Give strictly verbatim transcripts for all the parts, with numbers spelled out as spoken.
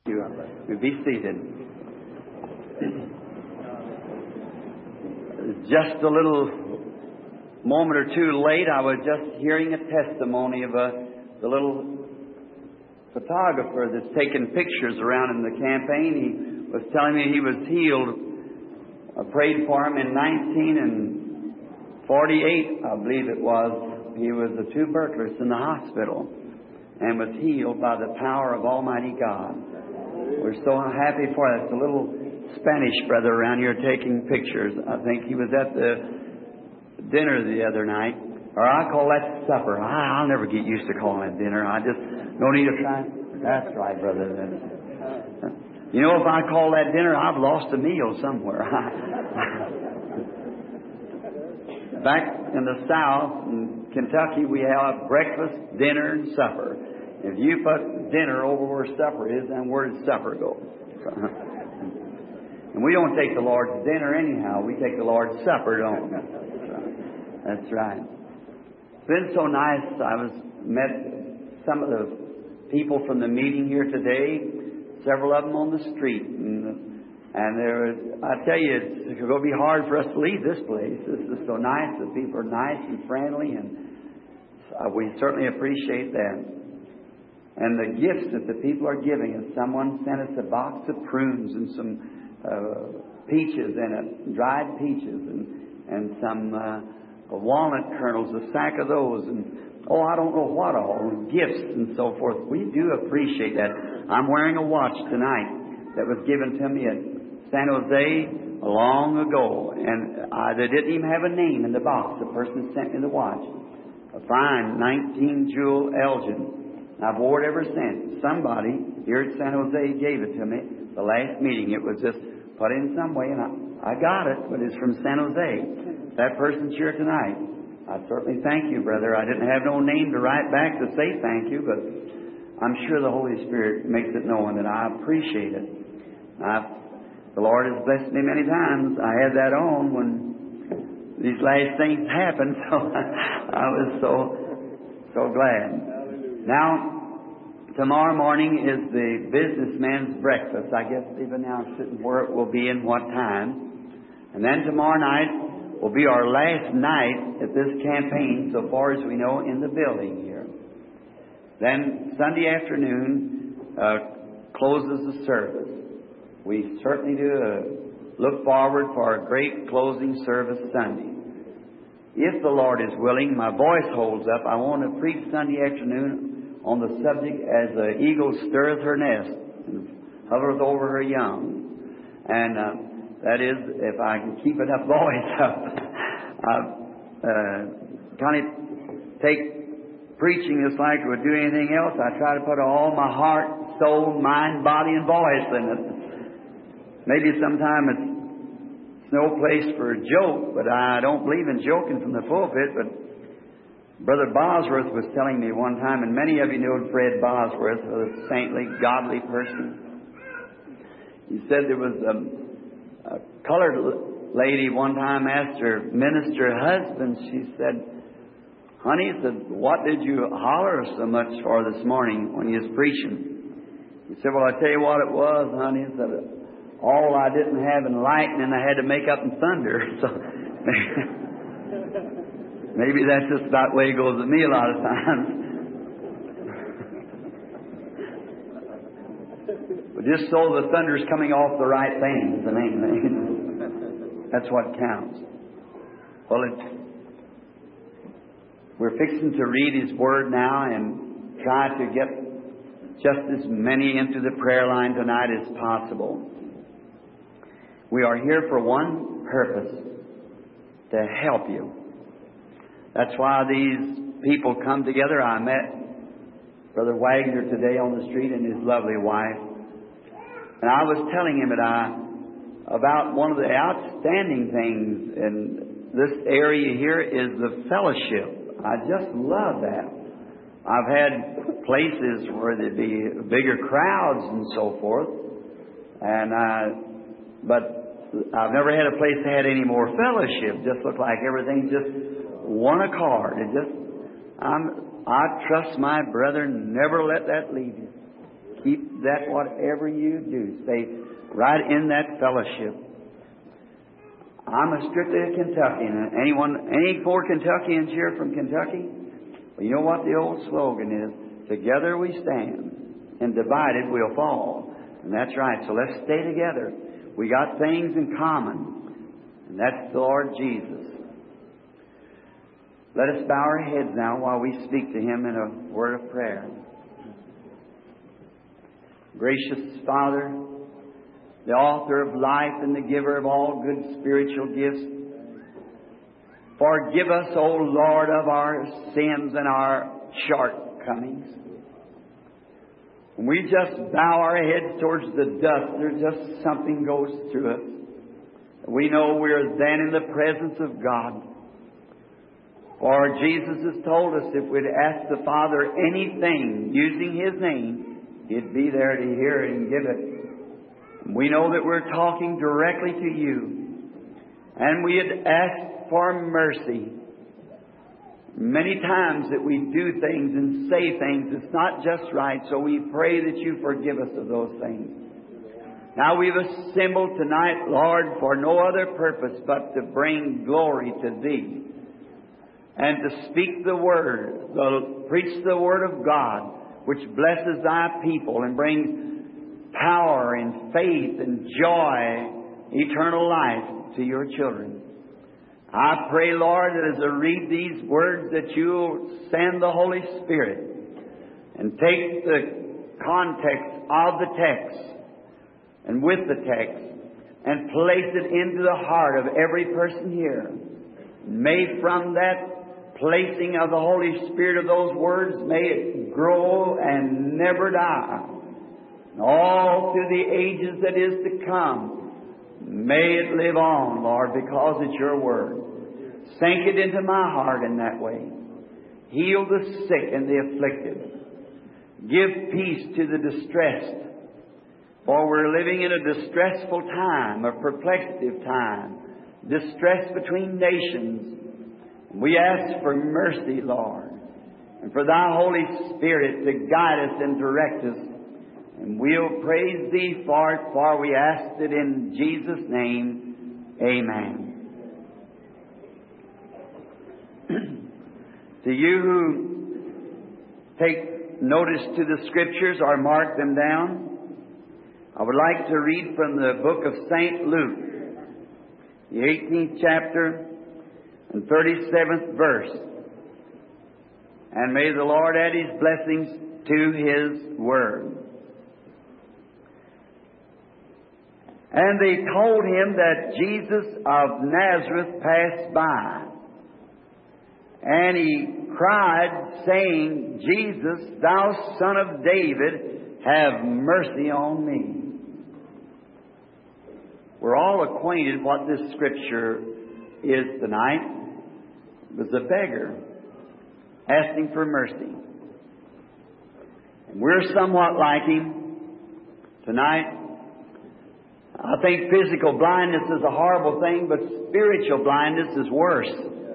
You be seated. Just a little moment or two late, I was just hearing a testimony of a the little photographer that's taken pictures around in the campaign. He was telling me he was healed. I prayed for him in nineteen forty-eight, I believe it was. He was a tuberculosis in the hospital and was healed by the power of Almighty God. We're so happy for that. It's a little Spanish brother around here taking pictures. I think he was at the dinner the other night. Or I call that supper. I, I'll never get used to calling it dinner. I just don't need to try. That's right, brother. You know, if I call that dinner, I've lost a meal somewhere. Back in the South, in Kentucky, we have breakfast, dinner, and supper. If you put dinner over where supper is, then where does supper go? And we don't take the Lord's dinner anyhow. We take the Lord's supper, don't we? That's right. It's been so nice. I was met some of the people from the meeting here today, several of them on the street. And, and there was, I tell you, it's, it's going to be hard for us to leave this place. This is so nice. The people are nice and friendly, and uh, we certainly appreciate that. And the gifts that the people are giving us. Someone sent us a box of prunes and some uh, peaches in it, dried peaches, and, and some uh, walnut kernels, a sack of those, and oh, I don't know what all, gifts and so forth. We do appreciate that. I'm wearing a watch tonight that was given to me at San Jose long ago, and I, they didn't even have a name in the box. The person sent me the watch. A fine nineteen jewel Elgin. I've wore it ever since. Somebody here at San Jose gave it to me. The last meeting, it was just put in some way, and I, I got it, but it's from San Jose. That person's here tonight. I certainly thank you, brother. I didn't have no name to write back to say thank you, but I'm sure the Holy Spirit makes it known that I appreciate it. I've, the Lord has blessed me many times. I had that on when these last things happened, so I was so, so glad. Now, tomorrow morning is the businessman's breakfast. I guess they've announced it and where it will be and what time. And then tomorrow night will be our last night at this campaign, so far as we know, in the building here. Then Sunday afternoon uh, closes the service. We certainly do uh, look forward for a great closing service Sunday. If the Lord is willing, my voice holds up, I want to preach Sunday afternoon on the subject as an eagle stirreth her nest and hovers over her young. And uh, that is, if I can keep enough voice up, I uh, kind of take preaching just like I would do anything else. I try to put all my heart, soul, mind, body, and voice in it. Maybe sometime it's no place for a joke, but I don't believe in joking from the pulpit. But Brother Bosworth was telling me one time, and many of you know Fred Bosworth, a saintly, godly person. He said there was a, a colored lady one time asked her minister husband, she said, honey, said, what did you holler so much for this morning when you was preaching? He said, well, I tell you what it was, honey. He said, all I didn't have in lightning, I had to make up in thunder. So maybe that's just about the way it goes with me a lot of times. But just so the thunder's coming off the right things, the main thing. That's what counts. Well, it's, we're fixing to read His Word now and try to get just as many into the prayer line tonight as possible. We are here for one purpose, to help you. That's why these people come together. I met Brother Wagner today on the street and his lovely wife. And I was telling him that I, about one of the outstanding things in this area here is the fellowship. I just love that. I've had places where there'd be bigger crowds and so forth. And I, but I've never had a place that had any more fellowship. Just looked like everything just one accord. It just, I'm, I trust my brethren, never let that leave you. Keep that whatever you do. Stay right in that fellowship. I'm a strictly a Kentuckian. Anyone, any four Kentuckians here from Kentucky? Well, you know what the old slogan is? Together we stand, and divided we'll fall. And that's right. So let's stay together. We got things in common, and that's the Lord Jesus. Let us bow our heads now while we speak to Him in a word of prayer. Gracious Father, the author of life and the giver of all good spiritual gifts, forgive us, O Lord, of our sins and our shortcomings. When we just bow our heads towards the dust, there's just something goes through us. We know we're then in the presence of God. For Jesus has told us if we'd ask the Father anything using His name, He'd be there to hear it and give it. We know that we're talking directly to You. And we'd ask for mercy. Many times that we do things and say things, it's not just right, so we pray that You forgive us of those things. Now we've assembled tonight, Lord, for no other purpose but to bring glory to Thee and to speak the Word, to preach the Word of God, which blesses Thy people and brings power and faith and joy, eternal life to Your children. I pray, Lord, that as I read these words that You'll send the Holy Spirit and take the context of the text and with the text and place it into the heart of every person here. May from that placing of the Holy Spirit of those words, may it grow and never die. And all through the ages that is to come, may it live on, Lord, because it's Your Word. Sink it into my heart in that way. Heal the sick and the afflicted. Give peace to the distressed. For we're living in a distressful time, a perplexive time, distress between nations. We ask for mercy, Lord, and for Thy Holy Spirit to guide us and direct us. And we'll praise Thee for it, for we ask it in Jesus' name. Amen. To you who take notice to the Scriptures or mark them down, I would like to read from the book of Saint Luke, the eighteenth chapter and thirty-seventh verse. And may the Lord add His blessings to His Word. And they told him that Jesus of Nazareth passed by. And he cried, saying, Jesus, Thou Son of David, have mercy on me. We're all acquainted what this Scripture is tonight. It was a beggar asking for mercy. And we're somewhat like him tonight. I think physical blindness is a horrible thing, but spiritual blindness is worse.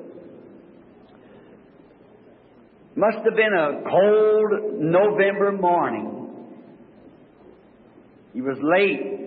Must have been a cold November morning. He was late.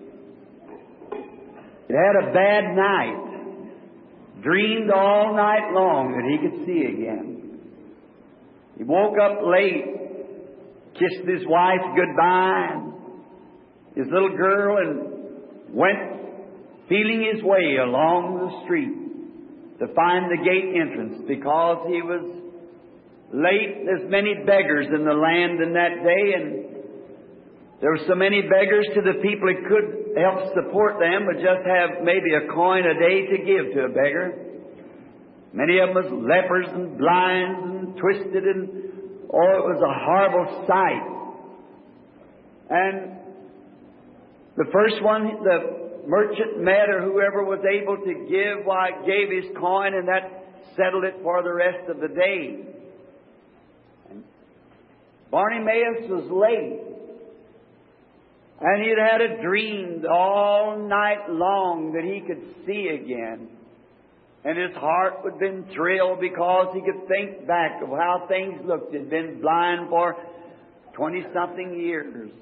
He had a bad night. Dreamed all night long that he could see again. He woke up late, kissed his wife goodbye, and his little girl, and went feeling his way along the street to find the gate entrance because he was late. There's many beggars in the land in that day, and there were so many beggars to the people it could help support them, but just have maybe a coin a day to give to a beggar. Many of them was lepers and blind and twisted, and oh, it was a horrible sight. And the first one, the merchant met, or whoever was able to give, why, gave his coin, and that settled it for the rest of the day. And Bartimaeus was late. And he'd had a dream all night long that he could see again. And his heart would have been thrilled because he could think back of how things looked. He'd been blind for twenty-something years.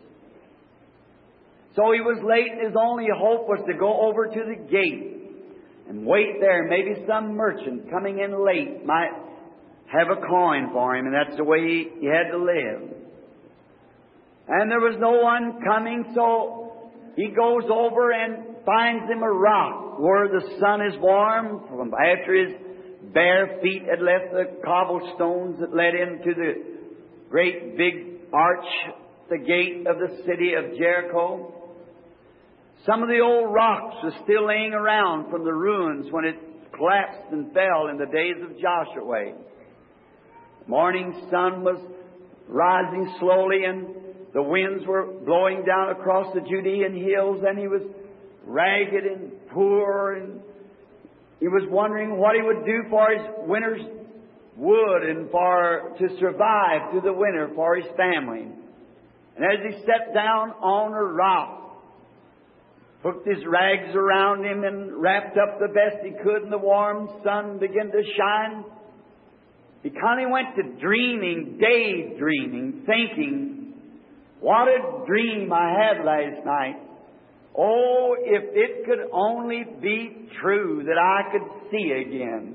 So he was late, and his only hope was to go over to the gate and wait there. Maybe some merchant coming in late might have a coin for him, and that's the way he, he had to live. And there was no one coming, so he goes over and finds him a rock where the sun is warm from after his bare feet had left the cobblestones that led into the great big arch, the gate of the city of Jericho. Some of the old rocks are still laying around from the ruins when it collapsed and fell in the days of Joshua. The morning sun was rising slowly, and the winds were blowing down across the Judean hills, and he was ragged and poor, and he was wondering what he would do for his winter's wood and for to survive through the winter for his family. And as he sat down on a rock, put his rags around him and wrapped up the best he could, and the warm sun began to shine, he kind of went to dreaming, daydreaming, thinking, what a dream I had last night. Oh, if it could only be true that I could see again.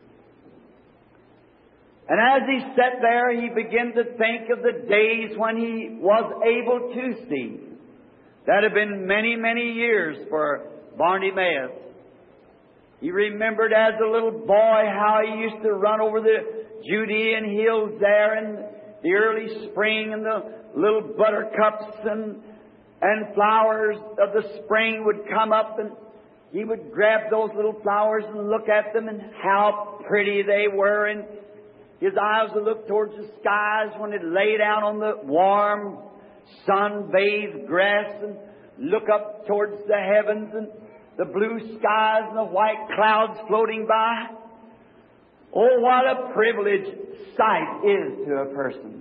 And as he sat there, he began to think of the days when he was able to see. That had been many, many years for Bartimaeus. He remembered as a little boy how he used to run over the Judean hills there in the early spring, and the little buttercups and, and flowers of the spring would come up, and he would grab those little flowers and look at them and how pretty they were, and his eyes would look towards the skies when it lay down on the warm, sun-bathed grass, and look up towards the heavens and the blue skies and the white clouds floating by. Oh, what a privileged sight is to a person.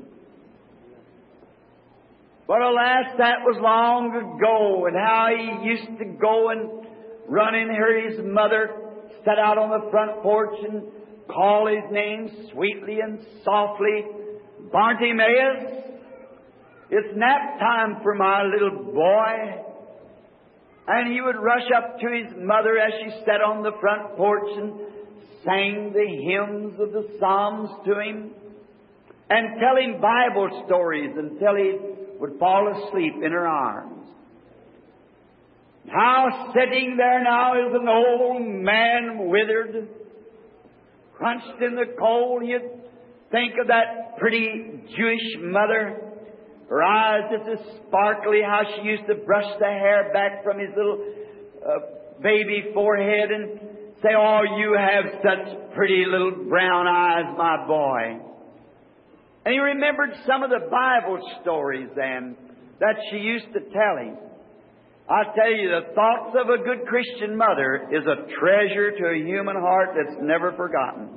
But alas, that was long ago, and how he used to go and run and hear his mother sit out on the front porch and call his name sweetly and softly, Bartimaeus, it's nap time for my little boy. And he would rush up to his mother as she sat on the front porch and sang the hymns of the Psalms to him, and tell him Bible stories until he would fall asleep in her arms. How sitting there now is an old man, withered, crunched in the cold. You'd think of that pretty Jewish mother, her eyes just as sparkly, how she used to brush the hair back from his little uh, baby forehead and say, oh, you have such pretty little brown eyes, my boy. And he remembered some of the Bible stories then that she used to tell him. I tell you, the thoughts of a good Christian mother is a treasure to a human heart that's never forgotten.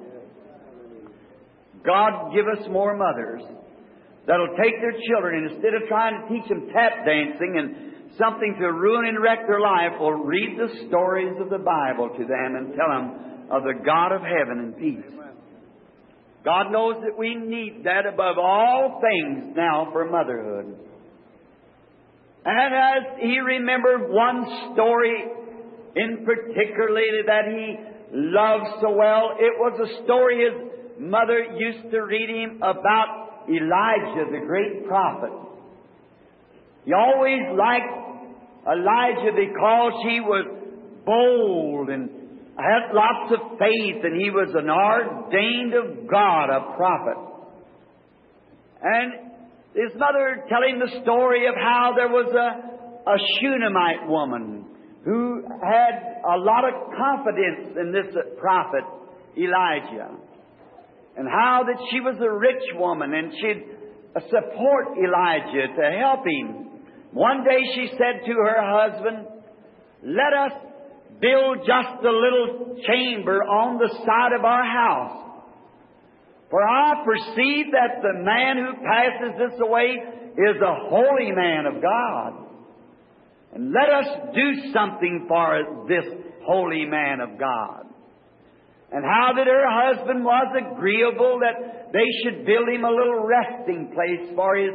God give us more mothers that'll take their children, and instead of trying to teach them tap dancing and something to ruin and wreck their life, will read the stories of the Bible to them and tell them of the God of heaven and peace. God knows that we need that above all things now for motherhood. And as he remembered one story in particularly that he loved so well, it was a story his mother used to read him about Elijah, the great prophet. He always liked Elijah because he was bold and had lots of faith, and he was an ordained of God, a prophet. And his mother telling the story of how there was a, a Shunammite woman who had a lot of confidence in this prophet, Elijah. And how that she was a rich woman and she'd support Elijah to help him. One day she said to her husband, let us build just a little chamber on the side of our house. For I perceive that the man who passes this away is a holy man of God. And let us do something for this holy man of God. And how that her husband was agreeable that they should build him a little resting place for his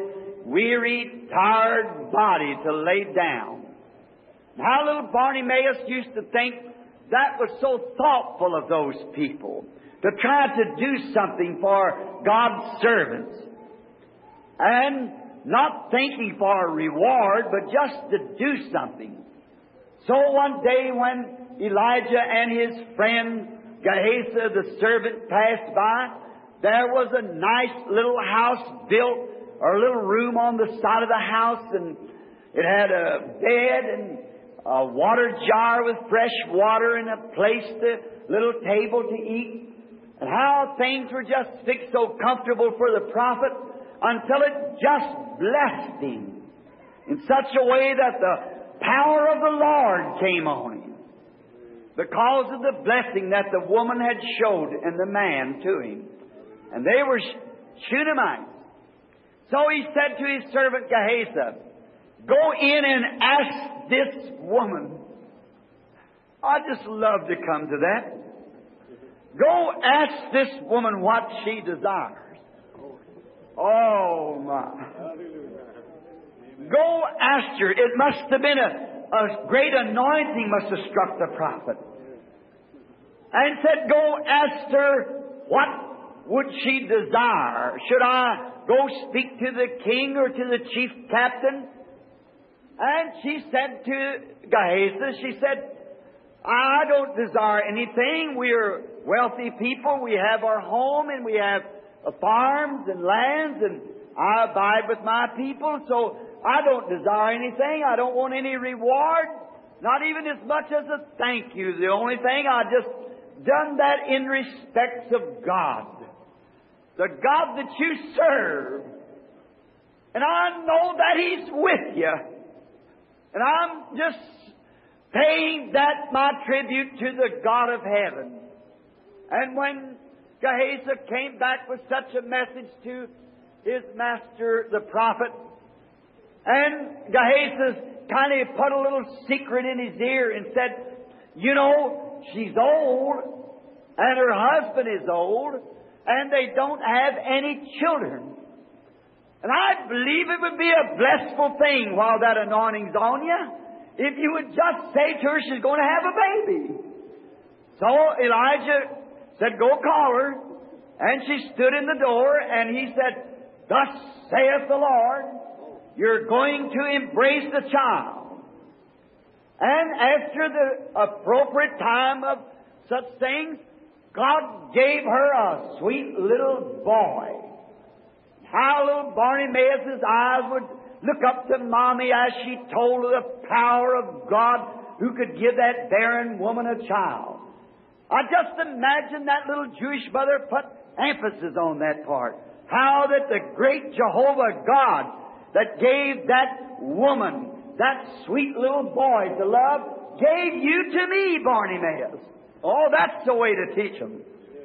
weary, tired body to lay down. How little Bartimaeus used to think that was so thoughtful of those people, to try to do something for God's servants. And not thinking for a reward, but just to do something. So one day when Elijah and his friend Gehazi, the servant, passed by, there was a nice little house built, or a little room on the side of the house, and it had a bed and a water jar with fresh water and a place to, little table to eat. And how things were just fixed so comfortable for the prophet until it just blessed him in such a way that the power of the Lord came on him because of the blessing that the woman had showed and the man to him. And they were Shunamites. So he said to his servant Gehazi, "Go in and ask this woman." I just love to come to that. Go ask this woman what she desires. Oh, my. Go ask her. It must have been a, a great anointing must have struck the prophet. And said, "Go ask her what would she desire. Should I go speak to the king or to the chief captain?" And she said to Gehazi, she said, "I don't desire anything. We are wealthy people. We have our home and we have farms and lands, and I abide with my people, so I don't desire anything. I don't want any reward, not even as much as a thank you. The only thing, I just done that in respects of God, the God that you serve. And I know that He's with you. And I'm just paying that my tribute to the God of heaven." And when Gehazi came back with such a message to his master, the prophet, and Gehazi kind of put a little secret in his ear and said, "You know, she's old, and her husband is old, and they don't have any children. And I believe it would be a blissful thing while that anointing's on you, if you would just say to her she's going to have a baby." So Elijah said, "Go call her." And she stood in the door, and he said, "Thus saith the Lord, you're going to embrace the child." And after the appropriate time of such things, God gave her a sweet little boy. How little Bartimaeus' eyes would look up to Mommy as she told of the power of God who could give that barren woman a child. I just imagine that little Jewish mother put emphasis on that part. How that the great Jehovah God that gave that woman that sweet little boy to love gave you to me, Bartimaeus. Oh, that's the way to teach them.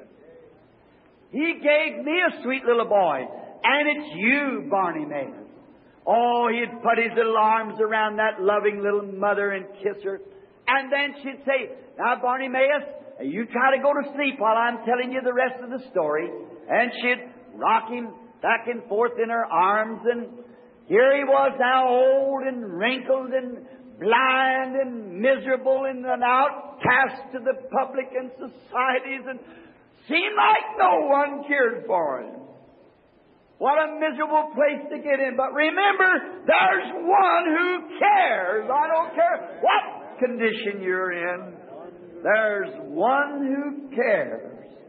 He gave me a sweet little boy, and it's you, Bartimaeus. Oh, he'd put his little arms around that loving little mother and kiss her. And then she'd say, "Now, Bartimaeus, you try to go to sleep while I'm telling you the rest of the story." And she'd rock him back and forth in her arms. And here he was now, old and wrinkled and blind and miserable and an outcast to the public and societies, and seemed like no one cared for him. What a miserable place to get in. But remember, there's one who cares. I don't care what condition you're in. There's one who cares.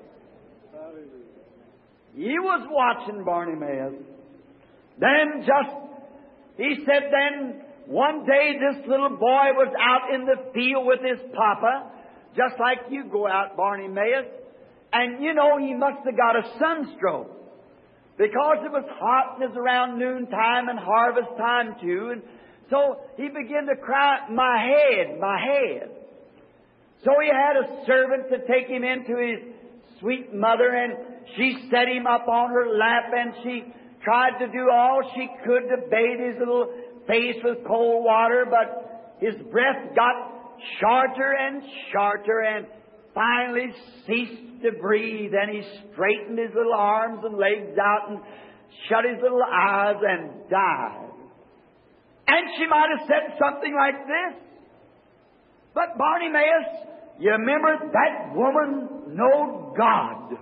He was watching Bartimaeus. Then just, he said then, one day this little boy was out in the field with his papa, just like you go out, Bartimaeus. And you know, he must have got a sunstroke, because it was hot and it was around noontime and harvest time too. And so he began to cry, "My head, my head." So he had a servant to take him into his sweet mother, and she set him up on her lap, and she tried to do all she could to bathe his little face with cold water, but his breath got shorter and shorter and finally ceased to breathe. And he straightened his little arms and legs out, and shut his little eyes and died. And she might have said something like this. But Bartimaeus, you remember that woman knowed God.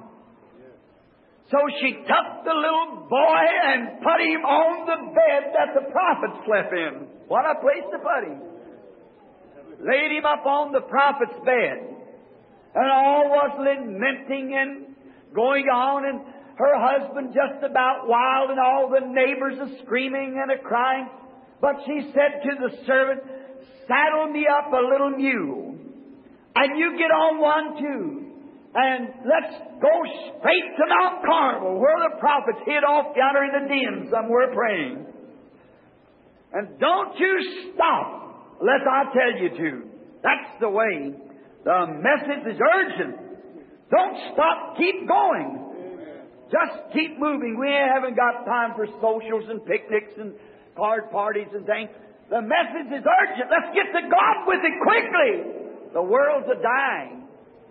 So she took the little boy and put him on the bed that the prophet slept in. What a place to put him. Laid him up on the prophet's bed. And all was lamenting and going on, and her husband just about wild, and all the neighbors are screaming and a crying. But she said to the servant, saddle me up a little mule, and you get on one too. And let's go straight to Mount Carmel, where the prophets hid off yonder in the den somewhere praying. And don't you stop unless I tell you to. That's the way. The message is urgent. Don't stop. Keep going. Just keep moving. We haven't got time for socials and picnics and card parties and things. The message is urgent. Let's get to God with it quickly. The world's a dying.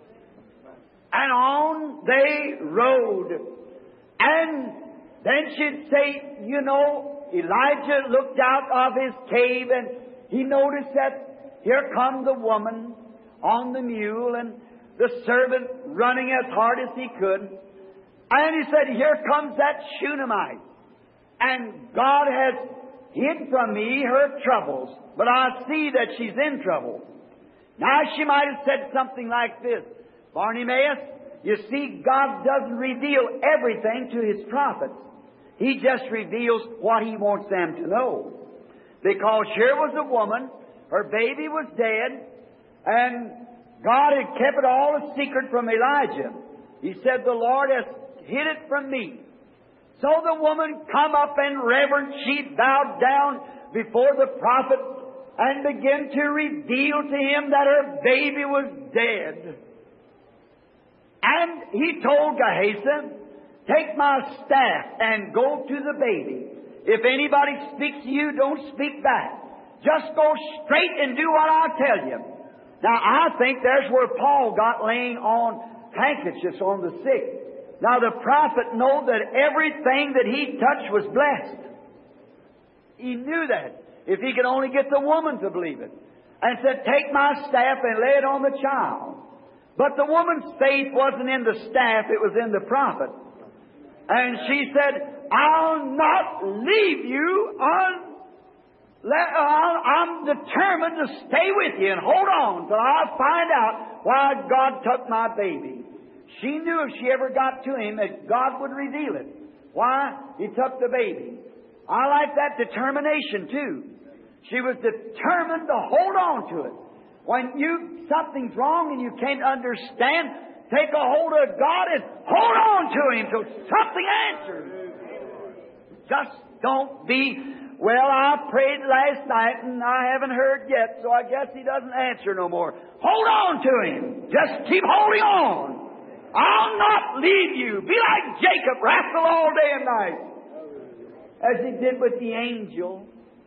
And on they rode. And then she'd say, you know, Elijah looked out of his cave and he noticed that here comes the woman on the mule and the servant running as hard as he could. And he said, here comes that Shunammite. And God has hid from me her troubles, but I see that she's in trouble. Now she might have said something like this. Bartimaeus, you see, God doesn't reveal everything to His prophets. He just reveals what He wants them to know. Because here was a woman, her baby was dead, and God had kept it all a secret from Elijah. He said, the Lord has hid it from me. So the woman come up in reverence, she bowed down before the prophet and began to reveal to him that her baby was dead. And he told Gehazi, take my staff and go to the baby. If anybody speaks to you, don't speak back. Just go straight and do what I tell you. Now, I think there's where Paul got laying on handkerchiefs on the sick. Now, the prophet knew that everything that he touched was blessed. He knew that, if he could only get the woman to believe it. And said, take my staff and lay it on the child. But the woman's faith wasn't in the staff, it was in the prophet. And she said, I'll not leave you on... I'm determined to stay with you and hold on till I find out why God took my baby. She knew if she ever got to him that God would reveal it. Why? He took the baby. I like that determination too. She was determined to hold on to it. When you something's wrong and you can't understand, take a hold of God and hold on to Him till something answers. Just don't be, well, I prayed last night and I haven't heard yet, so I guess He doesn't answer no more. Hold on to Him. Just keep holding on. I'll not leave you. Be like Jacob, wrestle all day and night. As he did with the angel.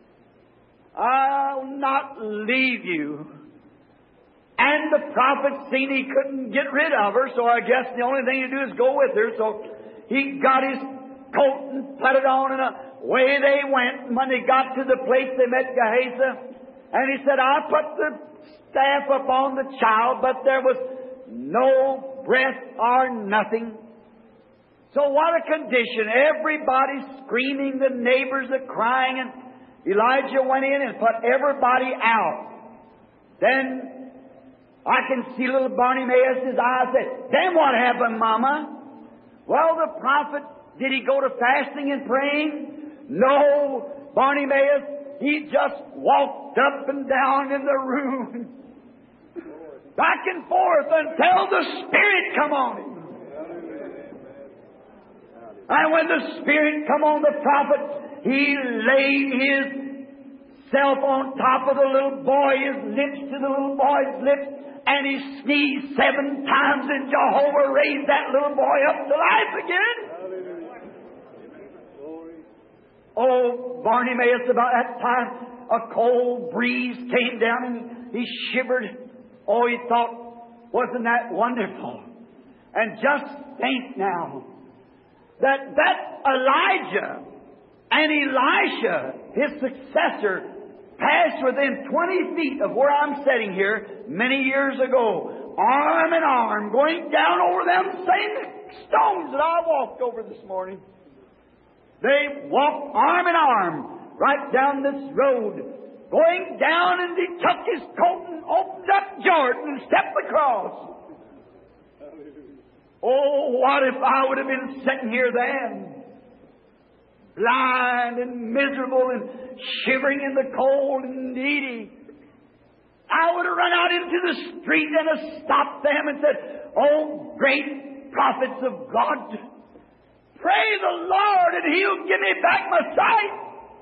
I'll not leave you. And the prophet seen he couldn't get rid of her, so I guess the only thing to do is go with her. So he got his coat and put it on, and away they went. And when they got to the place, they met Gehazi. And he said, I put the staff upon the child, but there was no breath or nothing. So what a condition. Everybody screaming, the neighbors are crying, and Elijah went in and put everybody out. Then I can see little Bartimaeus' eyes say, then what happened, Mama? Well, the prophet, did he go to fasting and praying? No, Bartimaeus, he just walked up and down in the room, back and forth until the Spirit come on him. And when the Spirit come on the prophet, he laid himself on top of the little boy, his lips to the little boy's lips, and he sneezed seven times, and Jehovah raised that little boy up to life again. Oh, Bartimaeus, about that time, a cold breeze came down and he shivered. Oh, he thought, wasn't that wonderful? And just think now, that that Elijah and Elisha, his successor, passed within twenty feet of where I'm sitting here many years ago, arm in arm, going down over them same stones that I walked over this morning. They walked arm in arm right down this road, going down, and he took his coat and opened up Jordan and stepped across. Oh, what if I would have been sitting here then, blind and miserable and shivering in the cold and needy? I would have run out into the street and have stopped them and said, "Oh, great prophets of God, pray the Lord and He'll give me back my sight."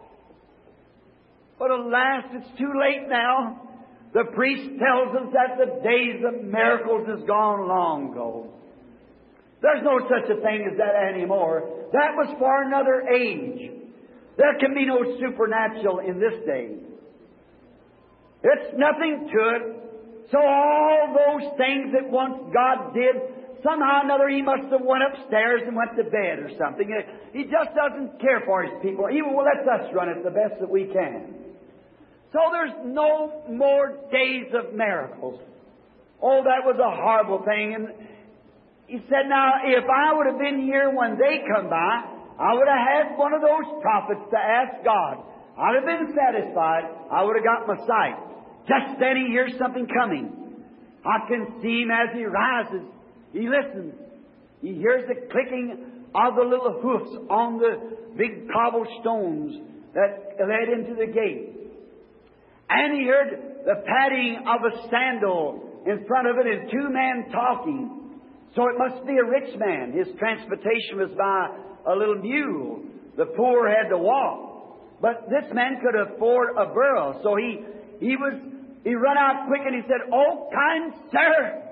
But alas, it's too late now. The priest tells us that the days of miracles is gone long ago. There's no such a thing as that anymore. That was for another age. There can be no supernatural in this day. It's nothing to it. So all those things that once God did, somehow or another He must have went upstairs and went to bed or something. He just doesn't care for His people. He will let us run it the best that we can. So there's no more days of miracles. Oh, that was a horrible thing. And he said, now, if I would have been here when they come by, I would have had one of those prophets to ask God. I'd have been satisfied. I would have got my sight. Just then he hears something coming. I can see him as he rises. He listens. He hears the clicking of the little hoofs on the big cobblestones that led into the gate. And he heard the patting of a sandal in front of it and two men talking. So it must be a rich man. His transportation was by a little mule. The poor had to walk. But this man could afford a burro. So he, he was, he run out quick and he said, "Oh, kind sir,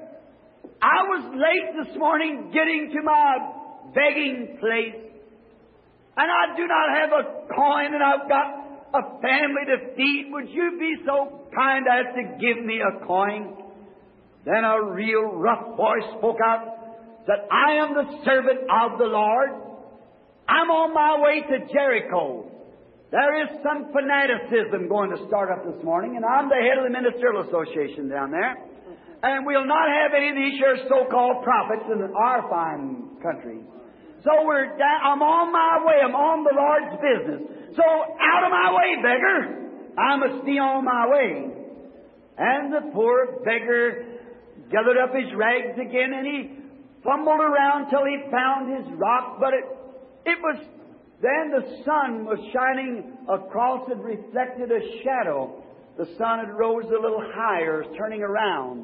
I was late this morning getting to my begging place. And I do not have a coin and I've got a family to feed. Would you be so kind as to give me a coin?" Then a real rough voice spoke out, said, "I am the servant of the Lord. I'm on my way to Jericho. There is some fanaticism going to start up this morning, and I'm the head of the Ministerial Association down there. And we'll not have any of these here so-called prophets in our fine country. So we're down, I'm on my way. I'm on the Lord's business. So out of my way, beggar. I must be on my way." And the poor beggar gathered up his rags again, and he fumbled around till he found his rock. But it, it was then the sun was shining across and reflected a shadow. The sun had rose a little higher, turning around.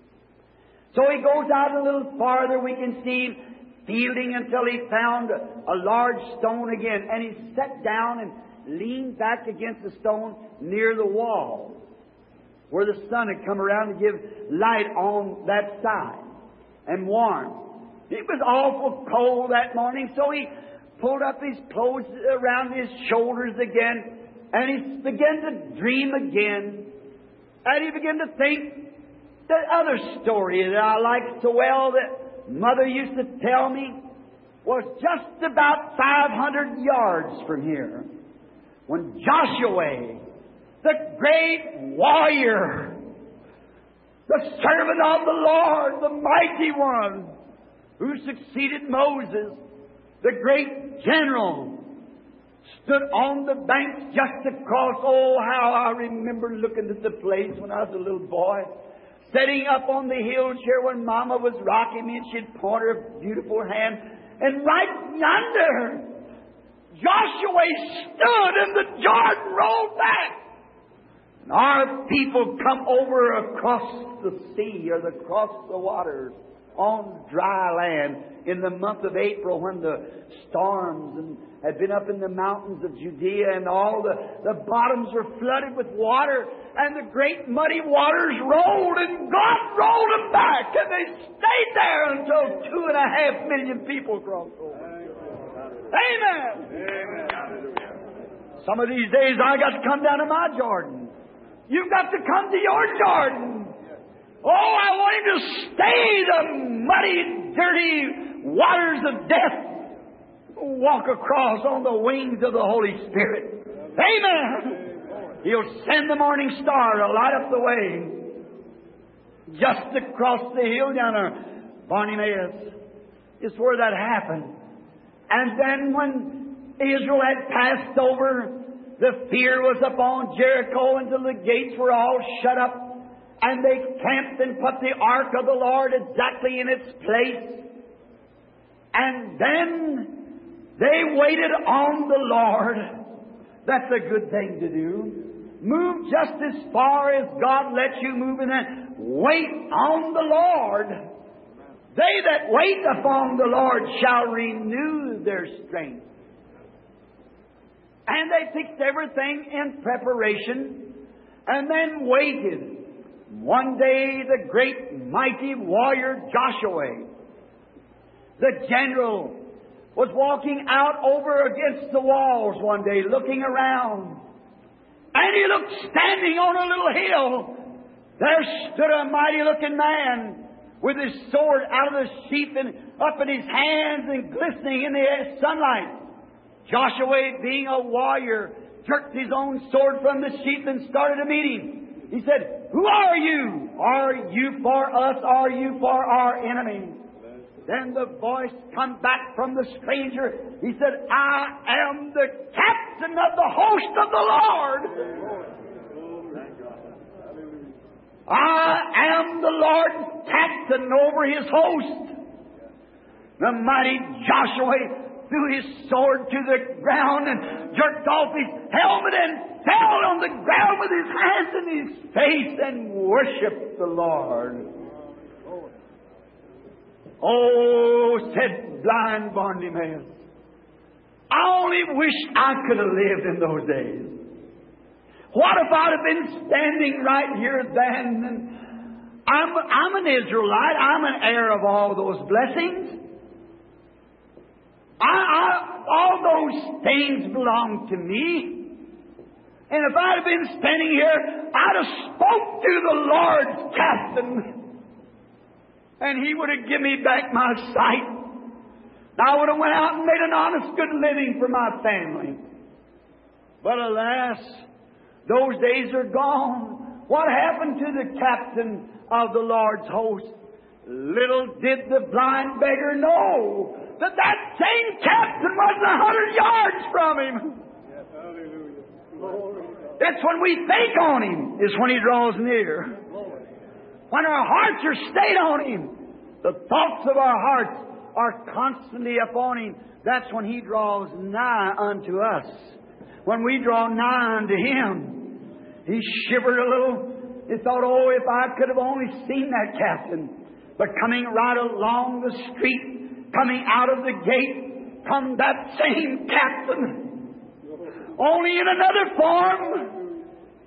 So he goes out a little farther. We can see him fielding until he found a large stone again. And he sat down and leaned back against the stone near the wall, where the sun had come around to give light on that side and warm. It was awful cold that morning, so he pulled up his clothes around his shoulders again, and he began to dream again. And he began to think that other story that I liked so well that Mother used to tell me was just about five hundred yards from here, when Joshua, the great warrior, the servant of the Lord, the mighty one, who succeeded Moses, the great general, stood on the banks just across. Oh, how I remember looking at the place when I was a little boy, sitting up on the hill chair when Mama was rocking me and she'd point her beautiful hand. And right yonder, Joshua stood and the Jordan rolled back. And our people come over across the sea or across the waters on dry land in the month of April, when the storms and had been up in the mountains of Judea and all the, the bottoms were flooded with water, and the great muddy waters rolled, and God rolled them back, and they stayed there until two and a half million people crossed over. Amen. Amen. Some of these days I got to come down to my Jordan. You've got to come to your Jordan. Oh, I want him to stay the muddy, dirty waters of death. walk across on the wings of the Holy Spirit. Amen. He'll send the morning star to light up the way. Just across the hill down there, Bartimaeus, is where that happened. And then when Israel had passed over, the fear was upon Jericho until the gates were all shut up. And they camped and put the ark of the Lord exactly in its place. And then they waited on the Lord. That's a good thing to do. Move just as far as God lets you move, and then wait on the Lord. They that wait upon the Lord shall renew their strength. And they fixed everything in preparation and then waited. One day the great mighty warrior Joshua, the general, was walking out over against the walls one day, looking around. And he looked standing on a little hill. There stood a mighty looking man with his sword out of the sheath and up in his hands and glistening in the sunlight. Joshua, being a warrior, jerked his own sword from the sheath and started a meeting. He said, "Who are you? Are you for us? Are you for our enemy?" Then the voice come back from the stranger. He said, "I am the captain of the host of the Lord. I am the Lord's captain over His host." The mighty Joshua threw his sword to the ground and jerked off his helmet and fell on the ground with his hands in his face and worshipped the Lord. "Oh," said blind Bartimaeus, "I only wish I could have lived in those days. What if I'd have been standing right here then? And I'm, I'm an Israelite. I'm an heir of all those blessings. I, I, all those things belong to me. And if I'd have been standing here, I'd have spoke to the Lord's captain. And He would have given me back my sight. I would have went out and made an honest, good living for my family. But alas, those days are gone. What happened to the captain of the Lord's host? Little did the blind beggar know that that same captain wasn't a hundred yards from him. Yes, hallelujah. It's when we think on Him is when He draws near. When our hearts are stayed on Him, the thoughts of our hearts are constantly upon Him, that's when He draws nigh unto us. When we draw nigh unto Him, he shivered a little. He thought, "Oh, if I could have only seen that captain." But coming right along the street, coming out of the gate, come that same captain, only in another form.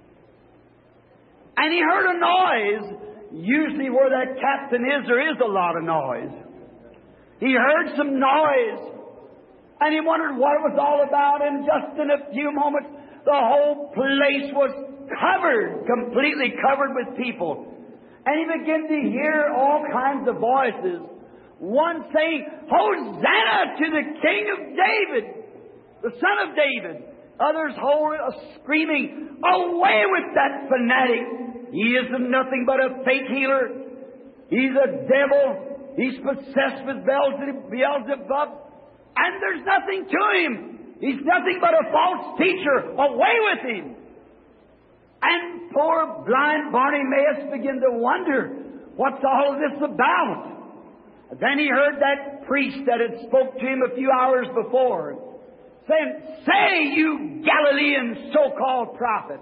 And he heard a noise. Usually where that captain is, there is a lot of noise. He heard some noise, and he wondered what it was all about, and just in a few moments, the whole place was covered, completely covered with people. And he began to hear all kinds of voices. One saying, "Hosanna to the King of David, the Son of David." Others screaming, "Away with that fanatic! He isn't nothing but a fake healer. He's a devil. He's possessed with Beelzebub. And there's nothing to him. He's nothing but a false teacher. Away with him." And poor blind Bartimaeus began to wonder, what's all of this about? Then he heard that priest that had spoke to him a few hours before, saying, "Say, you Galilean so-called prophet,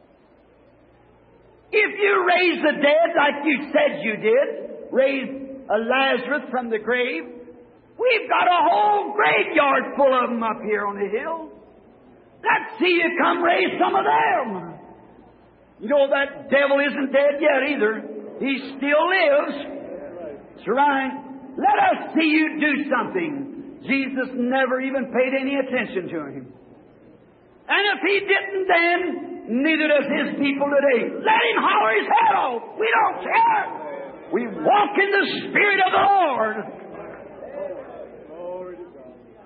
if you raise the dead like you said you did, raise a Lazarus from the grave, we've got a whole graveyard full of them up here on the hill. Let's see you come raise some of them." You know, that devil isn't dead yet either. He still lives. That's right. Let us see you do something. Jesus never even paid any attention to him. And if He didn't then, neither does His people today. Let him holler his head off. We don't care. We walk in the Spirit of the Lord.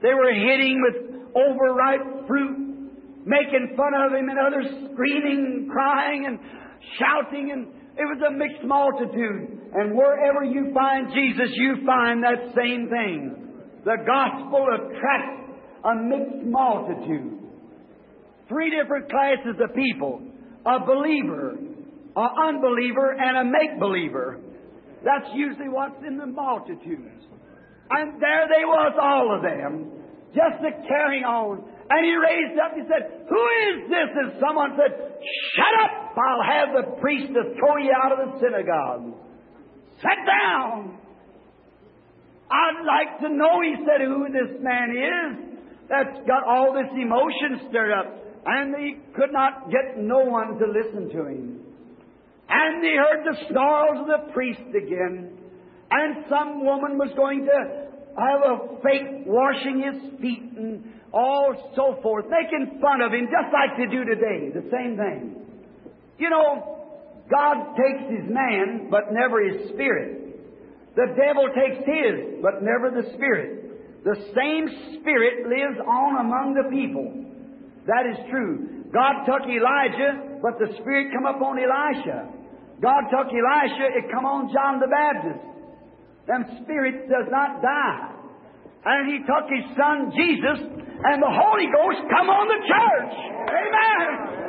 They were hitting with overripe fruit, making fun of Him, and others screaming, crying, and shouting, and it was a mixed multitude. And wherever you find Jesus, you find that same thing. The gospel attracts a mixed multitude. Three different classes of people: a believer, an unbeliever, and a make-believer. That's usually what's in the multitudes. And there they was, all of them, just a carrying on. And He raised up and said, "Who is this?" And someone said, "Shut up! I'll have the priest to throw you out of the synagogue. Sit down." I'd like to know, he said, who this man is that's got all this emotion stirred up. And he could not get no one to listen to him. And he heard the snarls of the priest again. And some woman was going to have a fake washing his feet and all so forth, making fun of him, just like they do today, the same thing. You know, God takes His man, but never His spirit. The devil takes his, but never the Spirit. The same Spirit lives on among the people. That is true. God took Elijah, but the Spirit come up on Elisha. God took Elisha, it come on John the Baptist. Them spirits does not die. And He took His Son Jesus, and the Holy Ghost come on the church. Amen.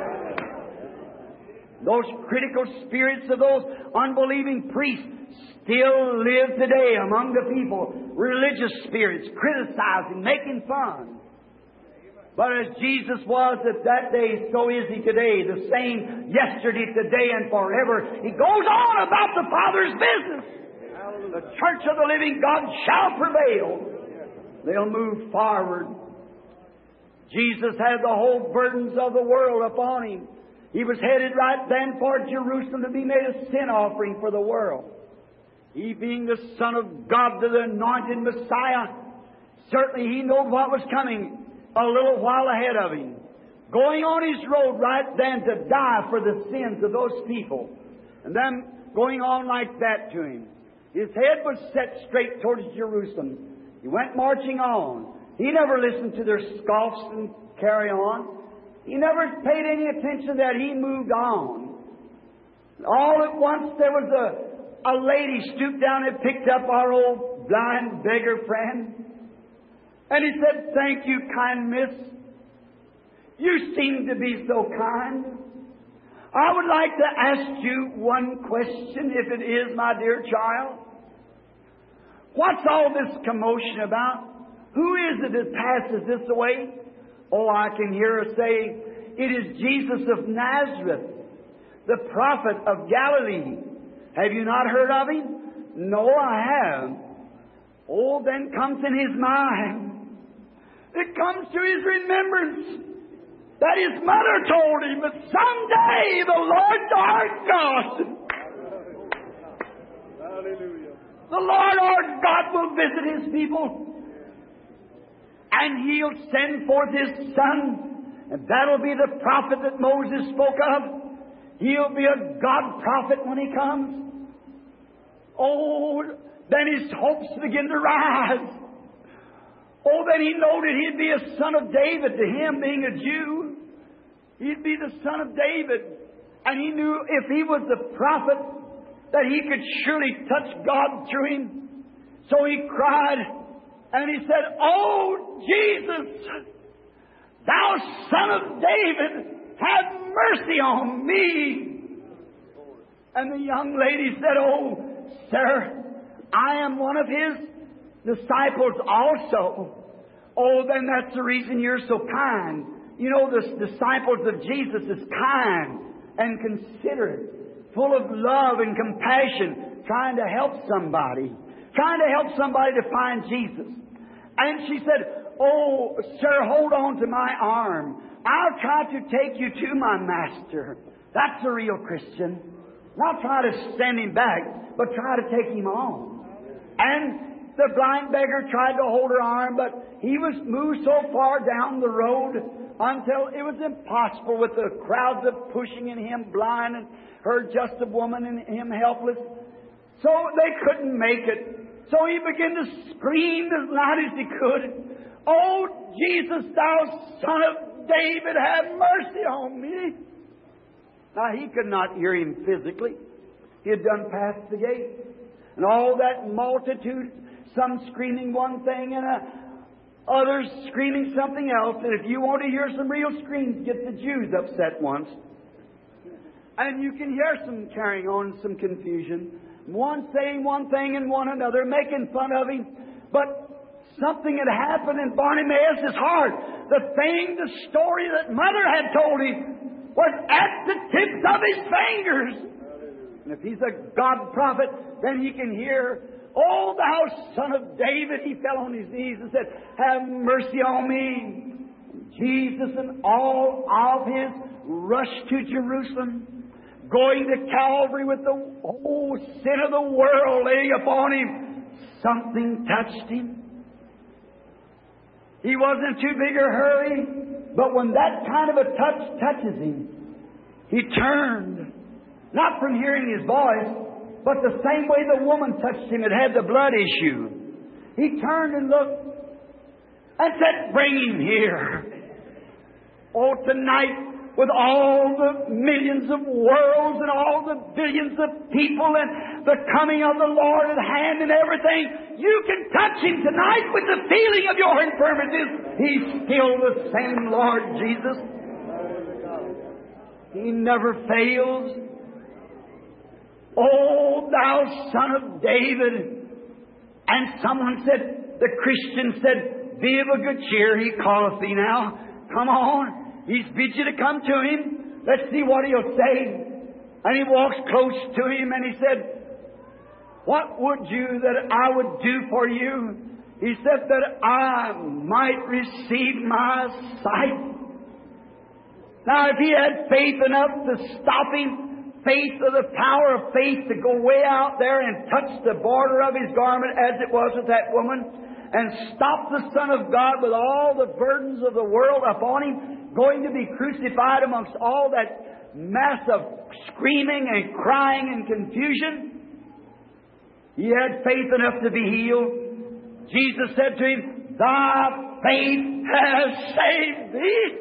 Those critical spirits of those unbelieving priests still live today among the people. Religious spirits, criticizing, making fun. But as Jesus was at that day, so is He today. The same yesterday, today, and forever. He goes on about the Father's business. The church of the living God shall prevail. They'll move forward. Jesus had the whole burdens of the world upon Him. He was headed right then for Jerusalem to be made a sin offering for the world. He being the Son of God, the anointed Messiah, certainly He knew what was coming a little while ahead of Him. Going on His road right then to die for the sins of those people. And then going on like that to Him. His head was set straight towards Jerusalem. He went marching on. He never listened to their scoffs and carry on. He never paid any attention that He moved on. All at once there was a, a lady stooped down and picked up our old blind beggar friend. And he said, "Thank you, kind miss. You seem to be so kind. I would like to ask you one question, if it is, my dear child. What's all this commotion about? Who is it that passes this way?" Oh, I can hear her say, "It is Jesus of Nazareth, the prophet of Galilee. Have you not heard of Him?" "No, I have." Oh, then comes in his mind. It comes to his remembrance that his mother told him that someday the Lord our God, Hallelujah. the Lord our God will visit His people. And He'll send forth His Son. And that'll be the prophet that Moses spoke of. He'll be a God prophet when He comes. Oh, then his hopes begin to rise. Oh, then he noted he'd be a son of David, to him being a Jew. He'd be the son of David. And he knew if he was the prophet, that he could surely touch God through him. So he cried, and he said, "Oh, Jesus, Thou Son of David, have mercy on me." And the young lady said, "Oh, sir, I am one of His disciples also." "Oh, then that's the reason you're so kind." You know, the disciples of Jesus is kind and considerate, full of love and compassion, trying to help somebody, trying to help somebody to find Jesus. And she said, "Oh, sir, hold on to my arm. I'll try to take you to my Master." That's a real Christian. Not try to send him back, but try to take him on. And the blind beggar tried to hold her arm, but he was moved so far down the road until it was impossible, with the crowds of pushing and him blind and her just a woman and him helpless. So they couldn't make it. So he began to scream as loud as he could, "Oh, Jesus, thou Son of David, have mercy on me." Now, he could not hear him physically. He had done past the gate. And all that multitude, some screaming one thing and uh, others screaming something else. And if you want to hear some real screams, get the Jews upset once. And you can hear some carrying on, some confusion. One saying one thing and one another, making fun of him. But something had happened in Bartimaeus' heart. The thing, the story that Mother had told him was at the tips of his fingers. And if he's a God prophet, then he can hear, "Oh, thou Son of David." He fell on his knees and said, "Have mercy on me." Jesus and all of his rushed to Jerusalem, going to Calvary with the whole sin of the world laying upon him. Something touched him. He wasn't too big a hurry, but when that kind of a touch touches him, he turned. Not from hearing his voice, but the same way the woman touched him that had the blood issue. He turned and looked and said, "Bring him here." Oh, tonight, with all the millions of worlds and all the billions of people and the coming of the Lord at hand and everything, you can touch him tonight with the feeling of your infirmities. He's still the same Lord Jesus. He never fails. "Oh, thou Son of David." And someone said, the Christian said, "Be of a good cheer, he calleth thee now. Come on. He's bid you to come to him. Let's see what he'll say." And he walks close to him and he said, "What would you that I would do for you?" He said, "That I might receive my sight." Now, if he had faith enough to stop him, faith of the power of faith to go way out there and touch the border of his garment as it was with that woman, and stop the Son of God with all the burdens of the world upon him, going to be crucified amongst all that mass of screaming and crying and confusion, he had faith enough to be healed. Jesus said to him, "Thy faith has saved thee."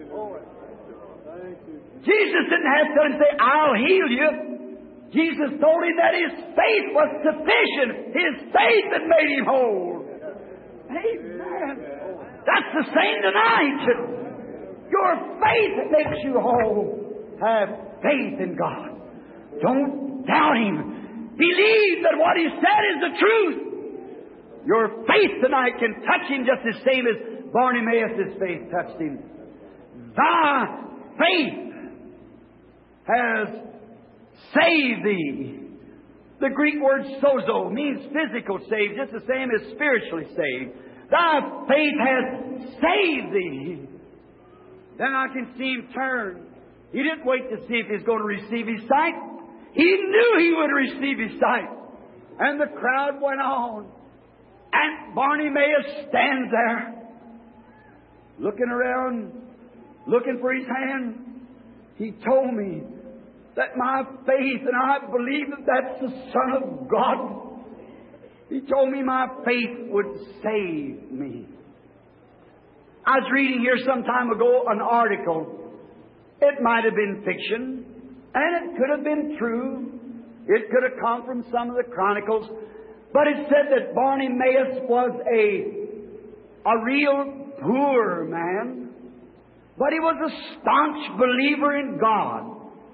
Jesus didn't have to tell him, say, "I'll heal you." Jesus told him that his faith was sufficient. His faith had made him whole. Amen. That's the same tonight. Your faith makes you whole. Have faith in God. Don't doubt Him. Believe that what He said is the truth. Your faith tonight can touch Him just the same as Bartimaeus' faith touched Him. Thy faith has saved thee. The Greek word sozo means physical saved, just the same as spiritually saved. Thy faith has saved thee. Then I can see him turn. He didn't wait to see if he was going to receive his sight. He knew he would receive his sight. And the crowd went on. And Bartimaeus stands there, looking around, looking for his hand. He told me that my faith, and I believe that that's the Son of God. He told me my faith would save me. I was reading here some time ago an article. It might have been fiction, and it could have been true. It could have come from some of the chronicles. But it said that Bartimaeus was a, a real poor man, but he was a staunch believer in God.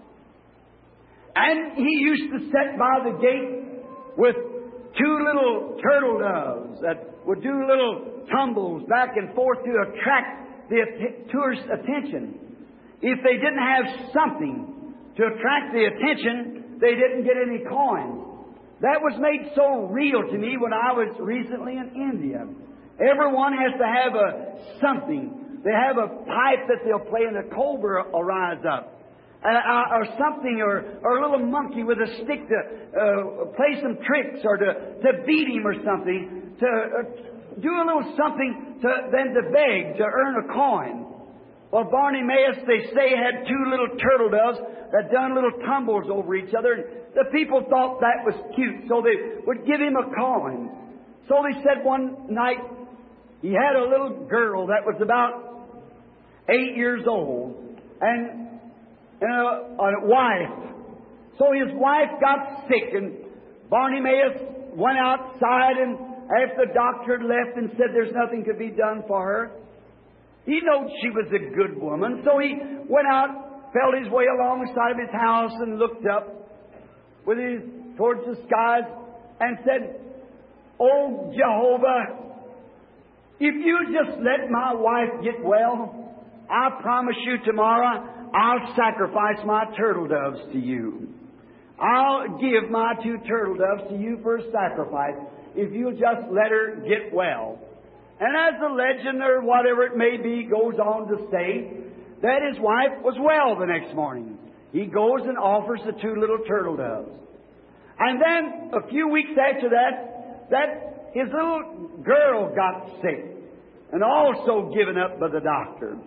And he used to sit by the gate with two little turtle doves that would do little tumbles back and forth to attract the tourists' attention. If they didn't have something to attract the attention, they didn't get any coins. That was made so real to me when I was recently in India. Everyone has to have a something. They have a pipe that they'll play and a cobra will rise up. Uh, or something, or, or a little monkey with a stick to uh, play some tricks, or to, to beat him or something, to uh, do a little something to then to beg, to earn a coin. Well, Bartimaeus, they say, had two little turtle doves that done little tumbles over each other. And the people thought that was cute, so they would give him a coin. So they said one night, he had a little girl that was about eight years old and, and a, a wife. So his wife got sick, and Bartimaeus went outside, and after the doctor had left and said there's nothing could be done for her, he knew she was a good woman, so he went out, felt his way along the side of his house and looked up with his towards the skies and said, "Oh, Jehovah, if you just let my wife get well, I promise you tomorrow I'll sacrifice my turtle doves to you. I'll give my two turtle doves to you for a sacrifice if you'll just let her get well." And as the legend or whatever it may be goes on to say that his wife was well the next morning, he goes and offers the two little turtle doves. And then a few weeks after that, that his little girl got sick and also given up by the doctor.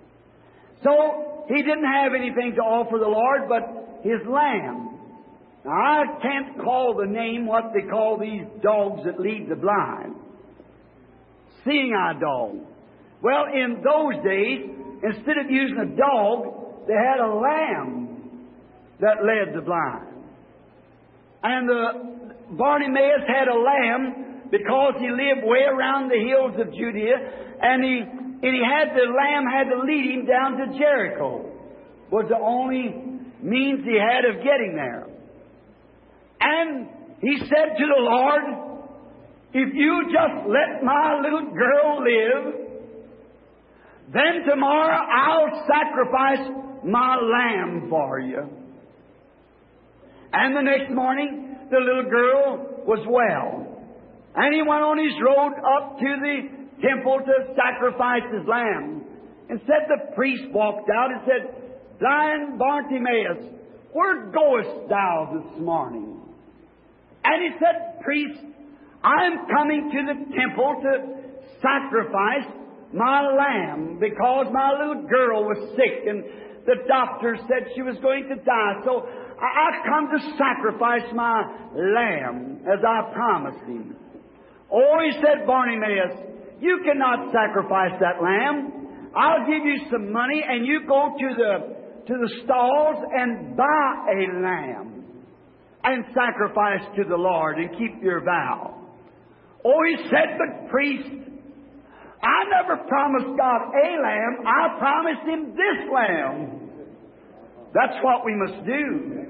So he didn't have anything to offer the Lord but his lamb. Now, I can't call the name what they call these dogs that lead the blind. Seeing eye dog. Well, in those days, instead of using a dog, they had a lamb that led the blind. And the Bartimaeus had a lamb because he lived way around the hills of Judea, and he and he had the lamb had to lead him down to Jericho. Was the only means he had of getting there. And he said to the Lord, "If you just let my little girl live, then tomorrow I'll sacrifice my lamb for you." And the next morning, the little girl was well. And he went on his road up to the temple to sacrifice his lamb. And said the priest walked out and said, "Blind Bartimaeus, where goest thou this morning?" And he said, "Priest, I'm coming to the temple to sacrifice my lamb because my little girl was sick and the doctor said she was going to die. So I've come to sacrifice my lamb as I promised him." "Oh," he said, "Bartimaeus, you cannot sacrifice that lamb. I'll give you some money and you go to the to the stalls and buy a lamb and sacrifice to the Lord and keep your vow." "Oh," he said, "but priest, I never promised God a lamb. I promised him this lamb." That's what we must do.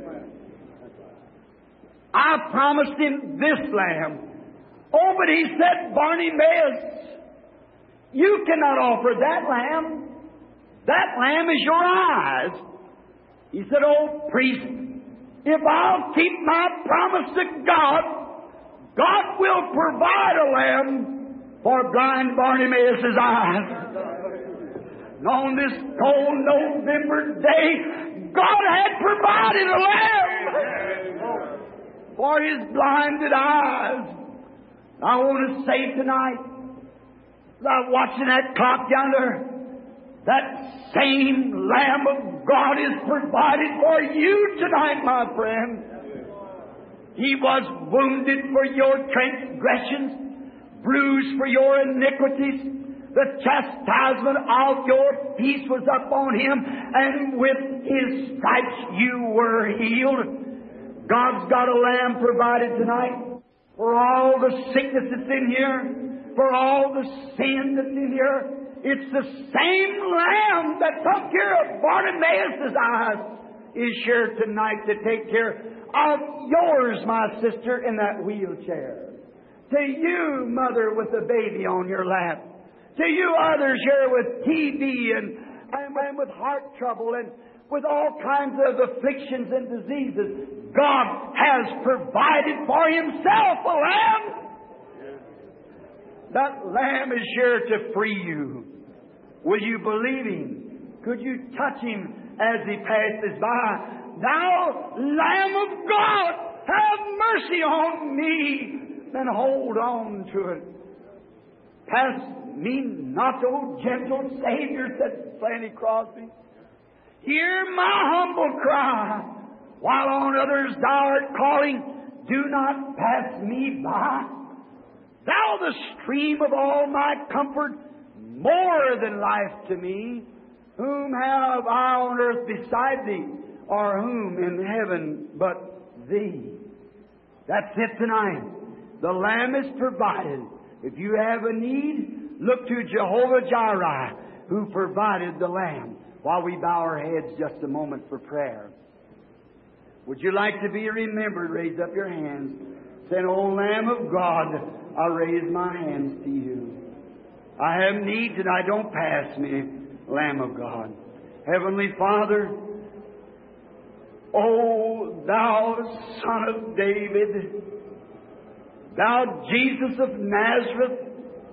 I promised him this lamb. "Oh," but he said, "Bartimaeus, you cannot offer that lamb. That lamb is your eyes." He said, "Oh, priest, if I'll keep my promise to God, God will provide a lamb for blind Bartimaeus' eyes." And on this cold November day, God had provided a lamb for his blinded eyes. I want to say tonight, I'm watching that clock yonder, that same Lamb of God is provided for you tonight, my friend. He was wounded for your transgressions, bruised for your iniquities. The chastisement of your peace was upon him, and with his stripes you were healed. God's got a lamb provided tonight for all the sickness that's in here, for all the sin that's in here. It's the same lamb that took care of Bartimaeus' eyes is here tonight to take care of yours, my sister, in that wheelchair. To you, mother with a baby on your lap. To you others here with T B and, and, and with heart trouble and with all kinds of afflictions and diseases, God has provided for himself a lamb. That lamb is here to free you. Will you believe him? Could you touch him as he passes by? "Thou Lamb of God, have mercy on me," then hold on to it. "Pass me not, O gentle Savior," said Fanny Crosby. "Hear my humble cry, while on others thou art calling. Do not pass me by." Thou the stream of all my comfort, more than life to me. Whom have I on earth beside Thee, or whom in heaven but Thee? That's it tonight. The Lamb is provided. If you have a need, look to Jehovah Jireh, who provided the Lamb. While we bow our heads just a moment for prayer. Would you like to be remembered? Raise up your hands. Say, O Lamb of God, I raise my hands to You. I have needs and I don't pass me, Lamb of God. Heavenly Father, O Thou Son of David, Thou Jesus of Nazareth,